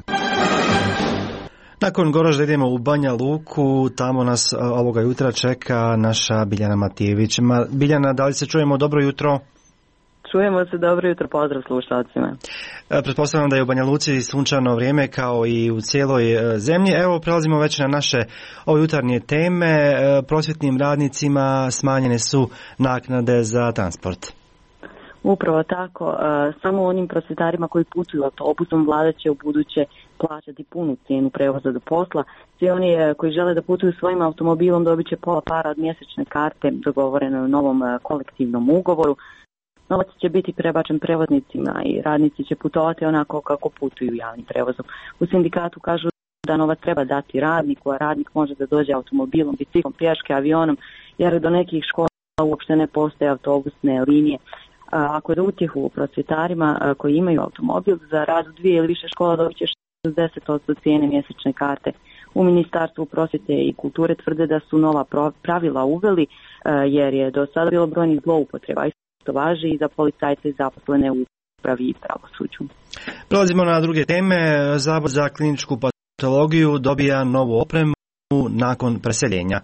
Nakon Goražda idemo u Banja Luku, tamo nas ovoga jutra čeka naša Biljana Matijević. Biljana, da li se čujemo? Dobro jutro. Čujemo se, dobro jutro, pozdrav slušalcima. Pretpostavljam da je u Banja Luci sunčano vrijeme kao i u cijeloj zemlji. Evo, prelazimo već na naše ove jutarnje teme. Prosvjetnim radnicima smanjene su naknade za transport. Upravo tako, samo onim prosvjetarima koji putuju autobusom vlada će u buduće plaćati punu cijenu prevoza do posla. Svi oni koji žele da putuju svojim automobilom dobit će pola para od mjesečne karte dogovorene u novom kolektivnom ugovoru. Novac će biti prebačen prevoznicima i radnici će putovati onako kako putuju javnim prevozom. U sindikatu kažu da novac treba dati radniku, a radnik može da dođe automobilom, biciklom, pješke, avionom, jer do nekih škola uopšte ne postoje autobusne linije. Ako je da utjehu prosvjetarima koji imaju automobil, za rad u dvije ili više škola dobit će šezdeset posto cijene mjesečne karte. U Ministarstvu prosvjete i kulture tvrde da su nova pravila uveli jer je do sada bilo brojnih zloupotreba. To važi i za policajce i zaposlene u upravi i pravosuđu. Prelazimo na druge teme. Zavod za kliničku patologiju dobija novu opremu nakon preseljenja.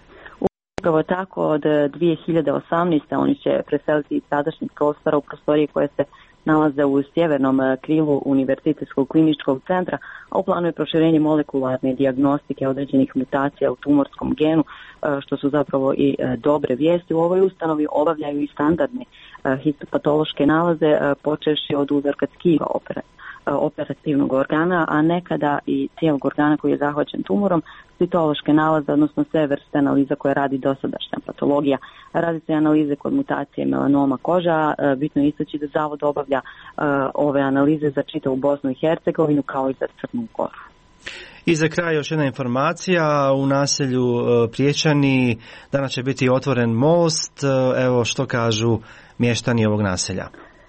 Upravo tako, od dvije hiljade osamnaeste. oni će preseliti iz sadašnjih prostora u prostorije koje se nalaze u sjevernom krilu Univerzitetskog kliničkog centra, a u planu je proširenje molekularne dijagnostike određenih mutacija u tumorskom genu, što su zapravo i dobre vijesti. U ovoj ustanovi obavljaju i standardne histopatološke nalaze, počevši od uzorka tkiva operativnog organa, a nekada i cijelog organa koji je zahvaćen tumorom, citološke nalaze, odnosno sve vrste analiza koje radi dosadašnja patologija. Radi se analize kod mutacije melanoma koža. Bitno je istaći da zavod obavlja ove analize za čitavu Bosnu i Hercegovinu kao i za Crnu Goru. I za kraj još jedna informacija. U naselju Priječani danas će biti otvoren most. Evo što kažu mještani ovog naselja.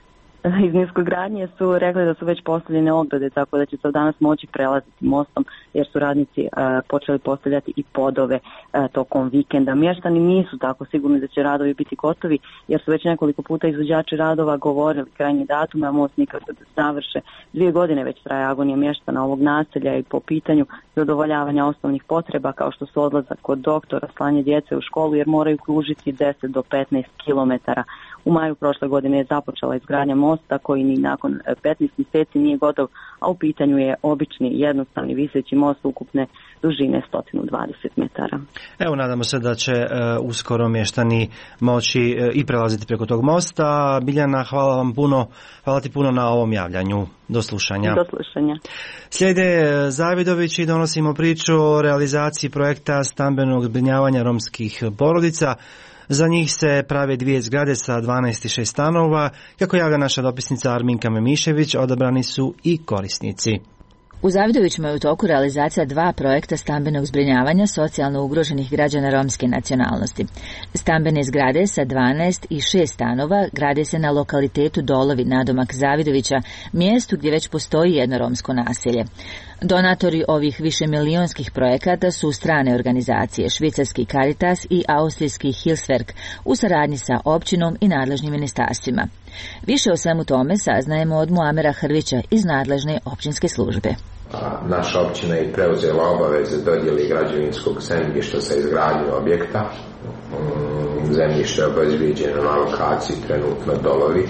Iz niskogradnje su rekli da su već postavljene ograde, tako da će se danas moći prelaziti mostom, jer su radnici uh, počeli postavljati i podove uh, tokom vikenda. Mještani nisu tako sigurni da će radovi biti gotovi, jer su već nekoliko puta izvođači radova govorili krajnji datum, a most nikad da završe. Dvije godine već traje agonija mještana ovog naselja i po pitanju zadovoljavanja osnovnih potreba, kao što su odlazak kod doktora, slanje djece u školu, jer moraju kružiti deset do petnaest kilometara. U maju prošle godine je započela izgradnja mosta koji ni nakon petnaest mjeseci nije gotov, a u pitanju je obični jednostavni viseći most ukupne dužine sto dvadeset metara. Evo, nadamo se da će uh, uskoro mještani moći uh, i prelaziti preko tog mosta. Biljana, hvala vam puno, hvala ti puno na ovom javljanju. Do slušanja. Do slušanja. Slijede Zavidović i donosimo priču o realizaciji projekta stambenog zbrinjavanja romskih porodica. Za njih se prave dvije zgrade sa dvanaest i šest stanova. Kako javlja naša dopisnica Arminka Memišević, odabrani su i korisnici. U Zavidovićima je u toku realizacija dva projekta stambenog zbrinjavanja socijalno ugroženih građana romske nacionalnosti. Stambene zgrade sa dvanaest i šest stanova grade se na lokalitetu Dolovi nadomak Zavidovića, mjestu gdje već postoji jedno romsko naselje. Donatori ovih višemilijonskih projekata su strane organizacije, švicarski Caritas i austrijski Hilfswerk, u saradnji sa općinom i nadležnim ministarstvima. Više o svemu tome saznajemo od Muamera Hrvića iz nadležne općinske službe. Naša općina je preuzela obaveze dodjeli građevinskog zemljišta za izgradnju objekta. Zemljište je obezbijeđeno na lokaciji trenutno Dolovi,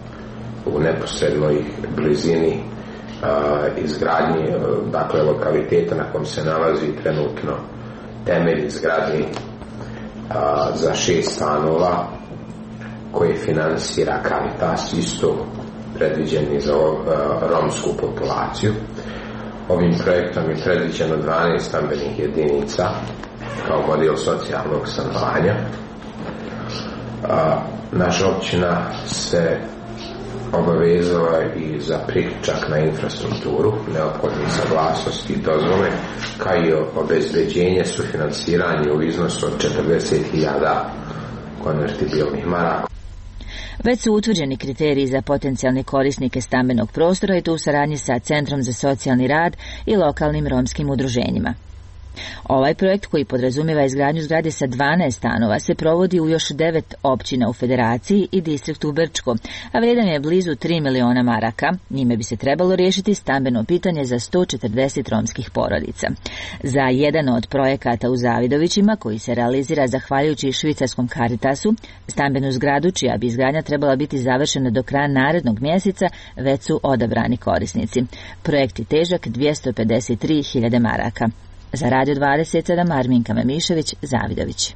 u neposrednoj blizini izgradnji, dakle lokaliteta na kom se nalazi trenutno temelj izgradnji za šest stanova koje finansira Caritas, isto predviđeni za romsku populaciju. Ovim projektom je predviđeno dvanaest stambenih jedinica kao model socijalnog stanovanja. Naša općina se obavezala i za priključak na infrastrukturu, neophodne saglasnosti i dozvole, kao i obezbeđenje sufinansiranja u iznosu od četrdeset hiljada konvertibilnih maraka. Već su utvrđeni kriteriji za potencijalne korisnike stambenog prostora i to u saradnji sa Centrom za socijalni rad i lokalnim romskim udruženjima. Ovaj projekt, koji podrazumijeva izgradnju zgrade sa dvanaest stanova, se provodi u još devet općina u Federaciji i distriktu Brčko, a vredan je blizu tri miliona maraka. Njime bi se trebalo riješiti stambeno pitanje za sto četrdeset romskih porodica. Za jedan od projekata u Zavidovićima, koji se realizira zahvaljujući švicarskom Caritasu, stambenu zgradu, čija bi izgradnja trebala biti završena do kraja narednog mjeseca, već su odabrani korisnici. Projekt je težak dvjesto pedeset tri hiljade maraka. Za Radio dvadeset sedam Arminka Memišević, Zavidović.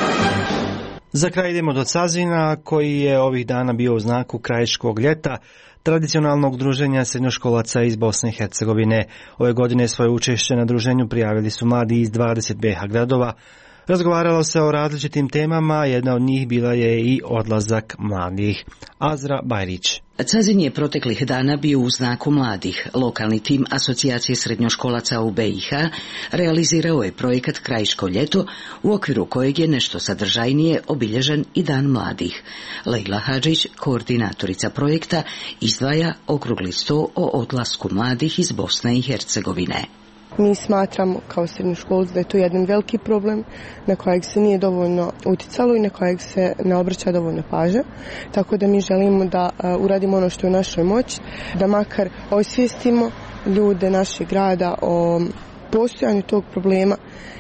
Za kraj idemo do Cazina, koji je ovih dana bio u znaku krajiškog ljeta, tradicionalnog druženja srednjoškolaca iz Bosne i Hercegovine. Ove godine svoje učešće na druženju prijavili su mladi iz dvadeset B H gradova. Razgovaralo se o različitim temama, jedna od njih bila je i odlazak mladih. Azra Bajrić. Cazin je proteklih dana bio u znaku mladih. Lokalni tim Asocijacije srednjoškolaca u B i H realizirao je projekat Krajiško ljeto, u okviru kojeg je nešto sadržajnije obilježen i Dan mladih. Lejla Hadžić, koordinatorica projekta, izdvaja okrugli sto o odlasku mladih iz Bosne i Hercegovine. Mi smatramo kao srednjoškolci da je to jedan veliki problem na kojeg se nije dovoljno uticalo i na kojeg se ne obraća dovoljno pažnja. Tako da mi želimo da uh, uradimo ono što je u našoj moći, da makar osvijestimo ljude našeg grada o postojanju tog problema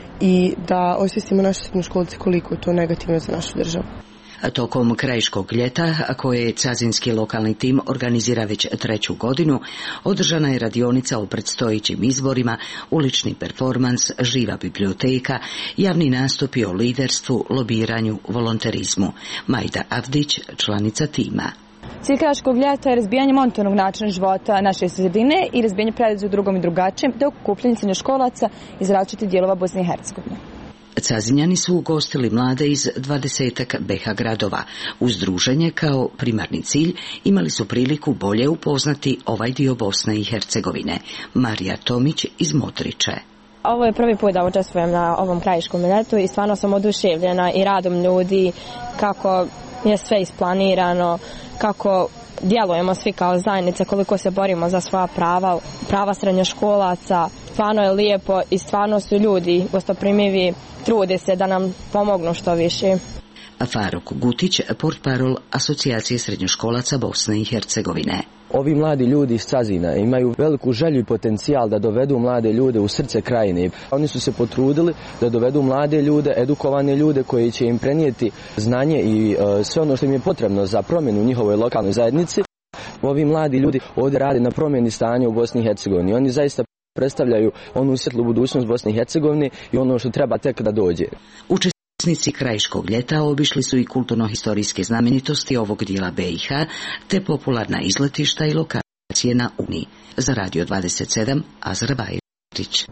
i da osvijestimo naše srednjoškolce koliko je to negativno za našu državu. Tokom krajiškog ljeta, koje cazinski lokalni tim organizira već treću godinu, održana je radionica o predstojećim izborima, ulični performans, živa biblioteka, javni nastupi o liderstvu, lobiranju, volonterizmu. Majda Avdić, članica tima. Cilj krajiškog ljeta je razbijanje monotonog načina života naše sredine i razbijanje predrasuda u drugom i drugačijem, te okupljanje srednjoškolaca iz različitih dijelova Bosne i Hercegovine. Cazinjani su ugostili mlade iz dvadesetak B H gradova. Uz druženje kao primarni cilj imali su priliku bolje upoznati ovaj dio Bosne i Hercegovine. Marija Tomić iz Motriče. Ovo je prvi put da učestvujem na ovom krajiškom ljetu i stvarno sam oduševljena i radom ljudi, kako je sve isplanirano, kako djelujemo svi kao zajednica, koliko se borimo za svoja prava, prava srednjoškolaca. Stvarno je lijepo i stvarno su ljudi gostoprimivi, trude se da nam pomognu što više. Faruk Gutić, portparol Asocijacije srednjoškolaca Bosne i Hercegovine. Ovi mladi ljudi iz Cazina imaju veliku želju i potencijal da dovedu mlade ljude u srce krajine. Oni su se potrudili da dovedu mlade ljude, edukovane ljude koji će im prenijeti znanje i uh, sve ono što im je potrebno za promjenu u njihovoj lokalnoj zajednici. Ovi mladi ljudi ovdje rade na promjeni stanja u Bosni i Hercegovini. Oni zaista predstavljaju onu svjetlu budućnost Bosne i Hercegovine i ono što treba tek da dođe. Učesnici krajiškog ljeta obišli su i kulturno-historijske znamenitosti ovog dijela B i H, te popularna izletišta i lokacije na Uni. Za Radio dvadeset sedam, Azra Bajrić.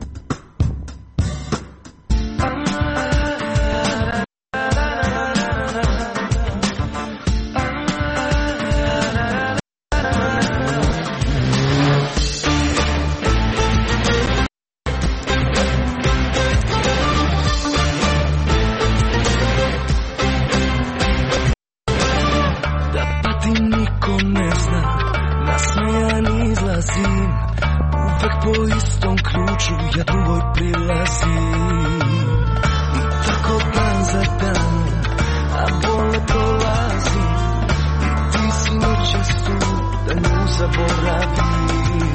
Uvek po istom ključu ja drugoj prilazim i tako dan za dan, a bolje prolazi i ti si noćas tu da nju zaboravim.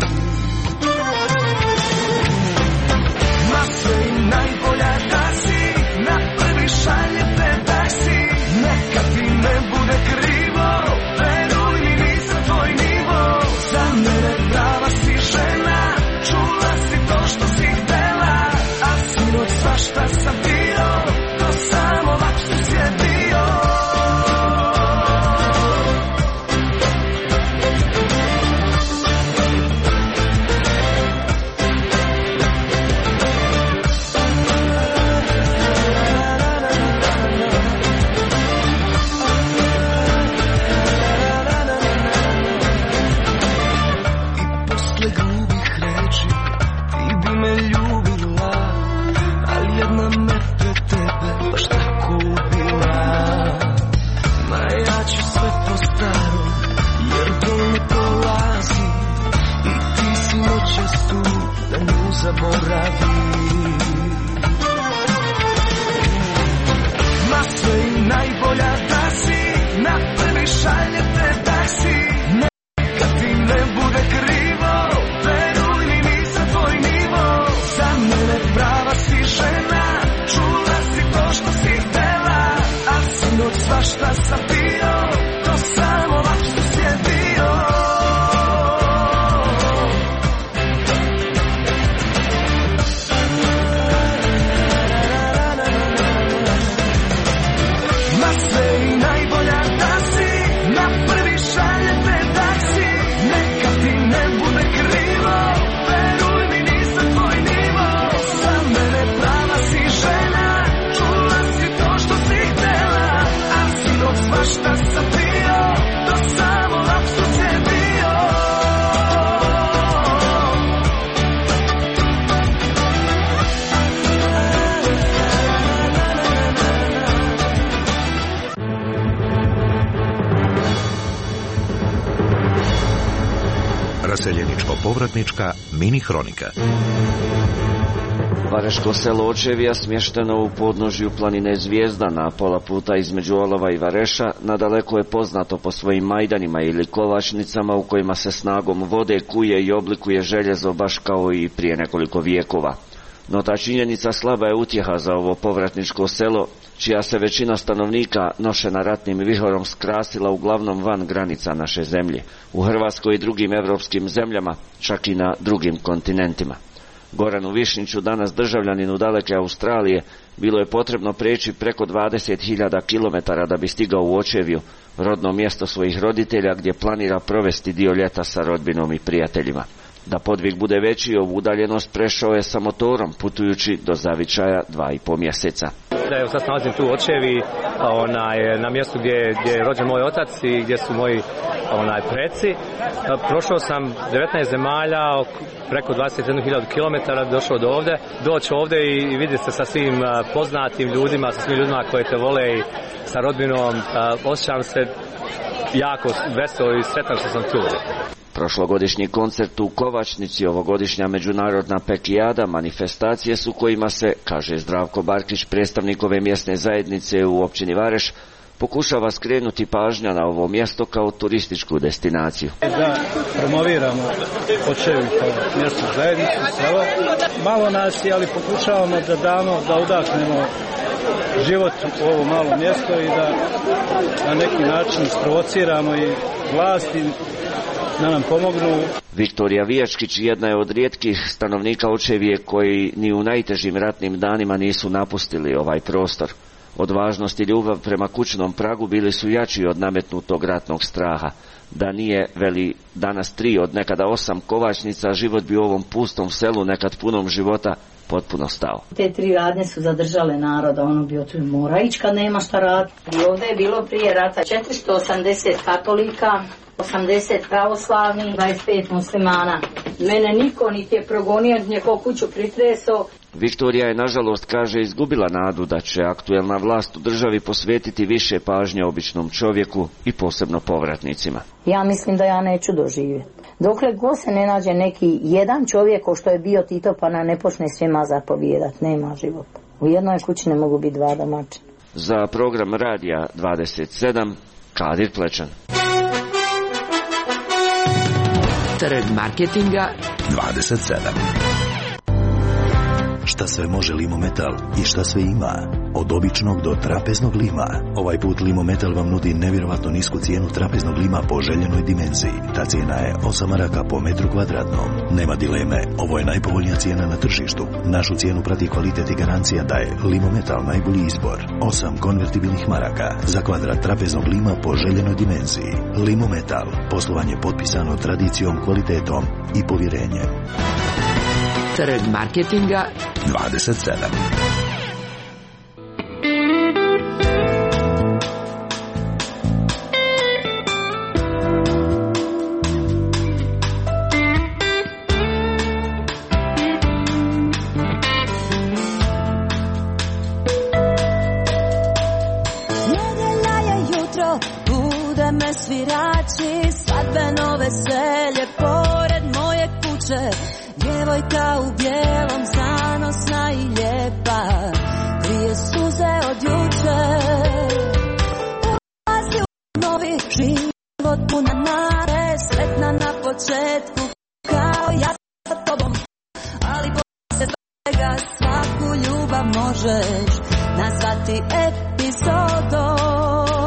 Ma sve i najbolja da si, na prvi šalje te da si, neka ti ne bude krivo, veruj mi nisam tvoj nivo, za mene prava si žena, čula si to što si htela, a sinoć svašta sam bio, to samo lapsus je bio. svašta sam bio, to samo lapsus je bio. Ma sve i najbolja da si, na prvi šalje te taksi, neka ti ne bude krivo, veruj mi nisam tvoj nivo, za mene prava si žena, čula si to što si htjela, a sinoć svašta sam bio, to samo lapsus je bio. Raseljeničko-povratnička mini hronika. Vareško selo Očevija, smješteno u podnožju planine Zvijezda na pola puta između Olova i Vareša, nadaleko je poznato po svojim majdanima ili kovačnicama u kojima se snagom vode kuje i oblikuje željezo baš kao i prije nekoliko vijekova. No ta činjenica slaba je utjeha za ovo povratničko selo, čija se većina stanovnika nošena ratnim vihorom skrasila uglavnom van granica naše zemlje, u Hrvatskoj i drugim evropskim zemljama, čak i na drugim kontinentima. Goranu Višnjiću, danas državljaninu daleke Australije, bilo je potrebno preći preko dvadeset hiljada kilometara da bi stigao u Očeviju, rodno mjesto svojih roditelja gdje planira provesti dio ljeta sa rodbinom i prijateljima. Da podvig bude veći, ovu udaljenost prešao je sa motorom, putujući do zavičaja dva i po mjeseca. Da, evo sad se nalazim tu u Očevi, onaj, na mjestu gdje, gdje je rođen moj otac i gdje su moji onaj, preci. Prošao sam devetnaest zemalja, preko dvadeset jednu hiljadu kilometara, došao do ovdje. Doći ovdje i vidjeti se sa svim poznatim ljudima, sa svim ljudima koji te vole i sa rodbinom. Osjećam se jako veselo i sretan što sam tu. Prošlogodišnji koncert u Kovačnici, ovogodišnja međunarodna pekijada, manifestacije su kojima se, kaže Zdravko Barkić, predstavnik ove mjesne zajednice u općini Vareš, pokušava skrenuti pažnja na ovo mjesto kao turističku destinaciju. Da promoviramo Očevi kao mjesto zajednicu, selo. Malo nas je, ali pokušavamo da damo, da udahnemo život u ovo malo mjesto i da na neki način sprovociramo i vlast i da nam pomognu. Viktorija Vijačkić jedna je od rijetkih stanovnika Očevije koji ni u najtežim ratnim danima nisu napustili ovaj prostor. Odvažnost i ljubav prema kućnom pragu bili su jači od nametnutog ratnog straha. Da nije, veli, danas tri od nekada osam kovačnica, život bi u ovom pustom selu, nekad punom života, potpuno stao. Te tri radnje su zadržale naroda, ono bi otvoj mora ići kad nema šta raditi. I ovdje je bilo prije rata četiristo osamdeset katolika, osamdeset pravoslavnih, dvadeset pet muslimana. Mene niko niti je progonio, niti neko kuću pritresao. Viktorija je, nažalost, kaže, izgubila nadu da će aktuelna vlast u državi posvetiti više pažnje običnom čovjeku i posebno povratnicima. Ja mislim da ja neću doživjeti. Dokle god se ne nađe neki jedan čovjek ko što je bio Tito pa na ne počne svima zapovijedat, nema života. U jednoj kući ne mogu biti dva domaćina. Za program Radija dvadeset sedam, Kadir Plečan. Trg marketinga dvadeset sedam. Šta sve može Limometal i šta sve ima? Od običnog do trapeznog lima. Ovaj put Limometal vam nudi nevjerovatno nisku cijenu trapeznog lima po željenoj dimenziji. Ta cijena je osam maraka po metru kvadratnom. Nema dileme, ovo je najpovoljnija cijena na tržištu. Našu cijenu prati kvalitet i garancija da je Limometal najbolji izbor. osam konvertibilnih maraka za kvadrat trapeznog lima po željenoj dimenziji. Limometal, poslovanje potpisano tradicijom, kvalitetom i povjerenjem. Trg marketinga dvadeset sedam. Nedjelja je jutro, bude me svirači, svadbeno veselje pored moje kuće. Djevojka u bijelom, zanosna i lijepa, krije suze od juče. Ulazi u novi život puna nade, sretna na početku kao ja sa tobom. Ali poslije toga svaku ljubav možeš nazvati epizodom.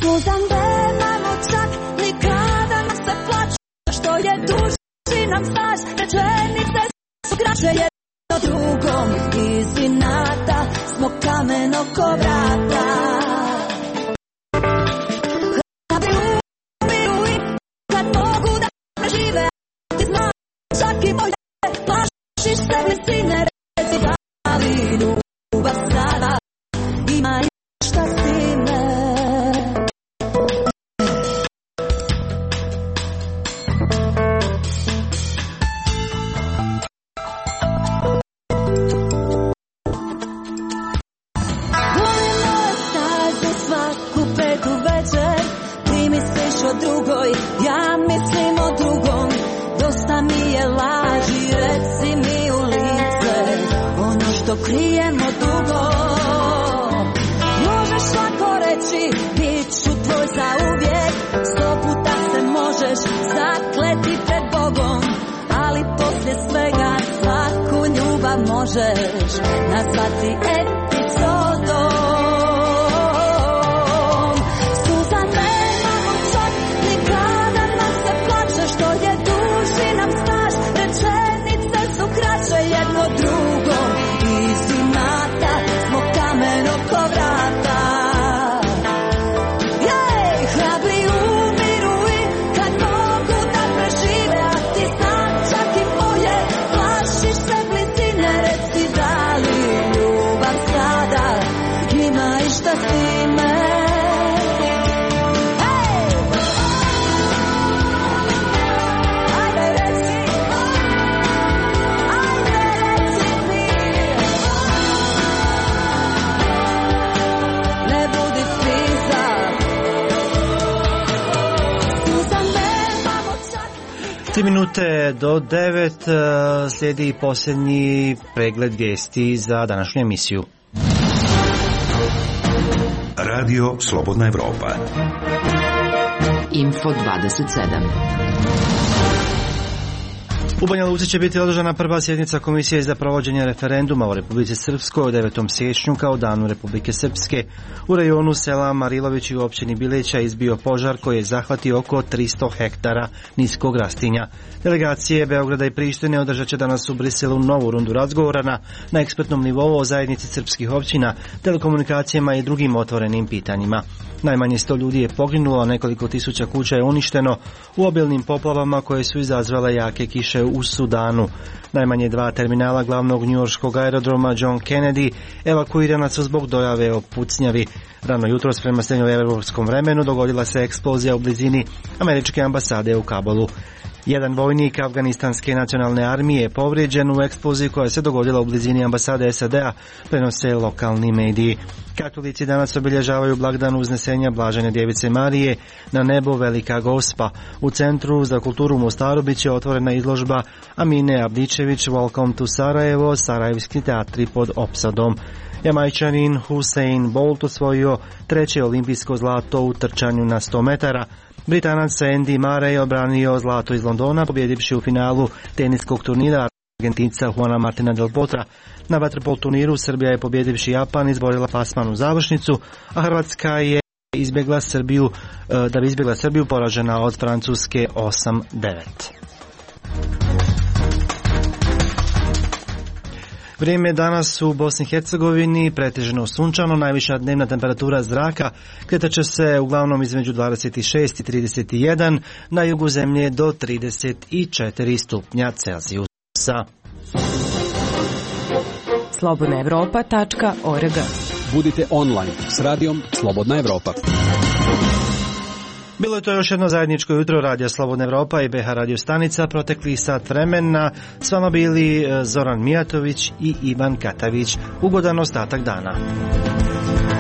Suza nemamo čak ni kada nam se plače, što je duži nam staž, rečenice su kraće jedno drugom, iz inata smo kamen oko vrata. Hrabri umiru i kad mogu da prežive, ti znaš čak i bolje, plašiš se blizine, reci da li ljubav sada ima šta s time. Drugoj, ja mislim o drugom, dosta mi je laži, reci mi u lice ono što krijemo dugo. Možeš lako reći, bit ću tvoj zauvijek, sto puta se možeš zakleti pred Bogom, ali poslije svega svaku ljubav možeš nazvati epizodom. Tri minute do devet slijedi posljednji pregled vijesti za današnju emisiju. Radio Slobodna Evropa. Info dvadeset sedam. U Banja Luci će biti održana prva sjednica Komisije za provođenje referenduma u Republici Srpskoj u devetom siječnju kao danu Republike Srpske. U rajonu sela Marilović i u općini Bileća izbio požar koji je zahvatio oko tristo hektara niskog rastinja. Delegacije Beograda i Prištine održat će danas u Briselu novu rundu razgovora na, na ekspertnom nivou o zajednici srpskih općina, telekomunikacijama i drugim otvorenim pitanjima. Najmanje sto ljudi je poginulo, nekoliko tisuća kuća je uništeno u obilnim poplavama koje su izazvale jake kiše u Sudanu. Najmanje dva terminala glavnog njujorškog aerodroma John Kennedy evakuirana su zbog dojave o pucnjavi. Rano jutros prema srednjoevropskom vremenu dogodila se eksplozija u blizini američke ambasade u Kabulu. Jedan vojnik Afganistanske nacionalne armije je povrijeđen u eksploziji koja se dogodila u blizini ambasade S A D-a, prenose lokalni mediji. Katolici danas obilježavaju blagdan uznesenja Blažene Djevice Marije na nebo Velika Gospa. U Centru za kulturu u Mostaru bit će otvorena izložba Amine Abdičević Welcome to Sarajevo, Sarajevski teatri pod opsadom. Jamajčanin Usain Bolt osvojio treće olimpijsko zlato u trčanju na sto metara. Britanac Andy Murray obranio zlato iz Londona, pobjedivši u finalu teniskog turnira Argentinca Juana Martina del Potra. Na vaterpol turniru Srbija je pobjedivši Japan izborila plasmanu završnicu, a Hrvatska je izbjegla Srbiju, da bi izbjegla Srbiju poražena od Francuske osam devet. Vrijeme danas u Bosni i Hercegovini pretežno sunčano, najviša dnevna temperatura zraka kretat će se uglavnom između dvadeset šest i trideset jedan, na jugu zemlje do trideset četiri stupnja Celzijusa. slobodna evropa tačka org. Budite online s radijom Slobodna Evropa. Bilo je to još jedno zajedničko jutro Radija Slobodna Evropa i B H radio stanica. Protekli sat vremena s vama bili Zoran Mijatović i Ivan Katavić. Ugodan ostatak dana.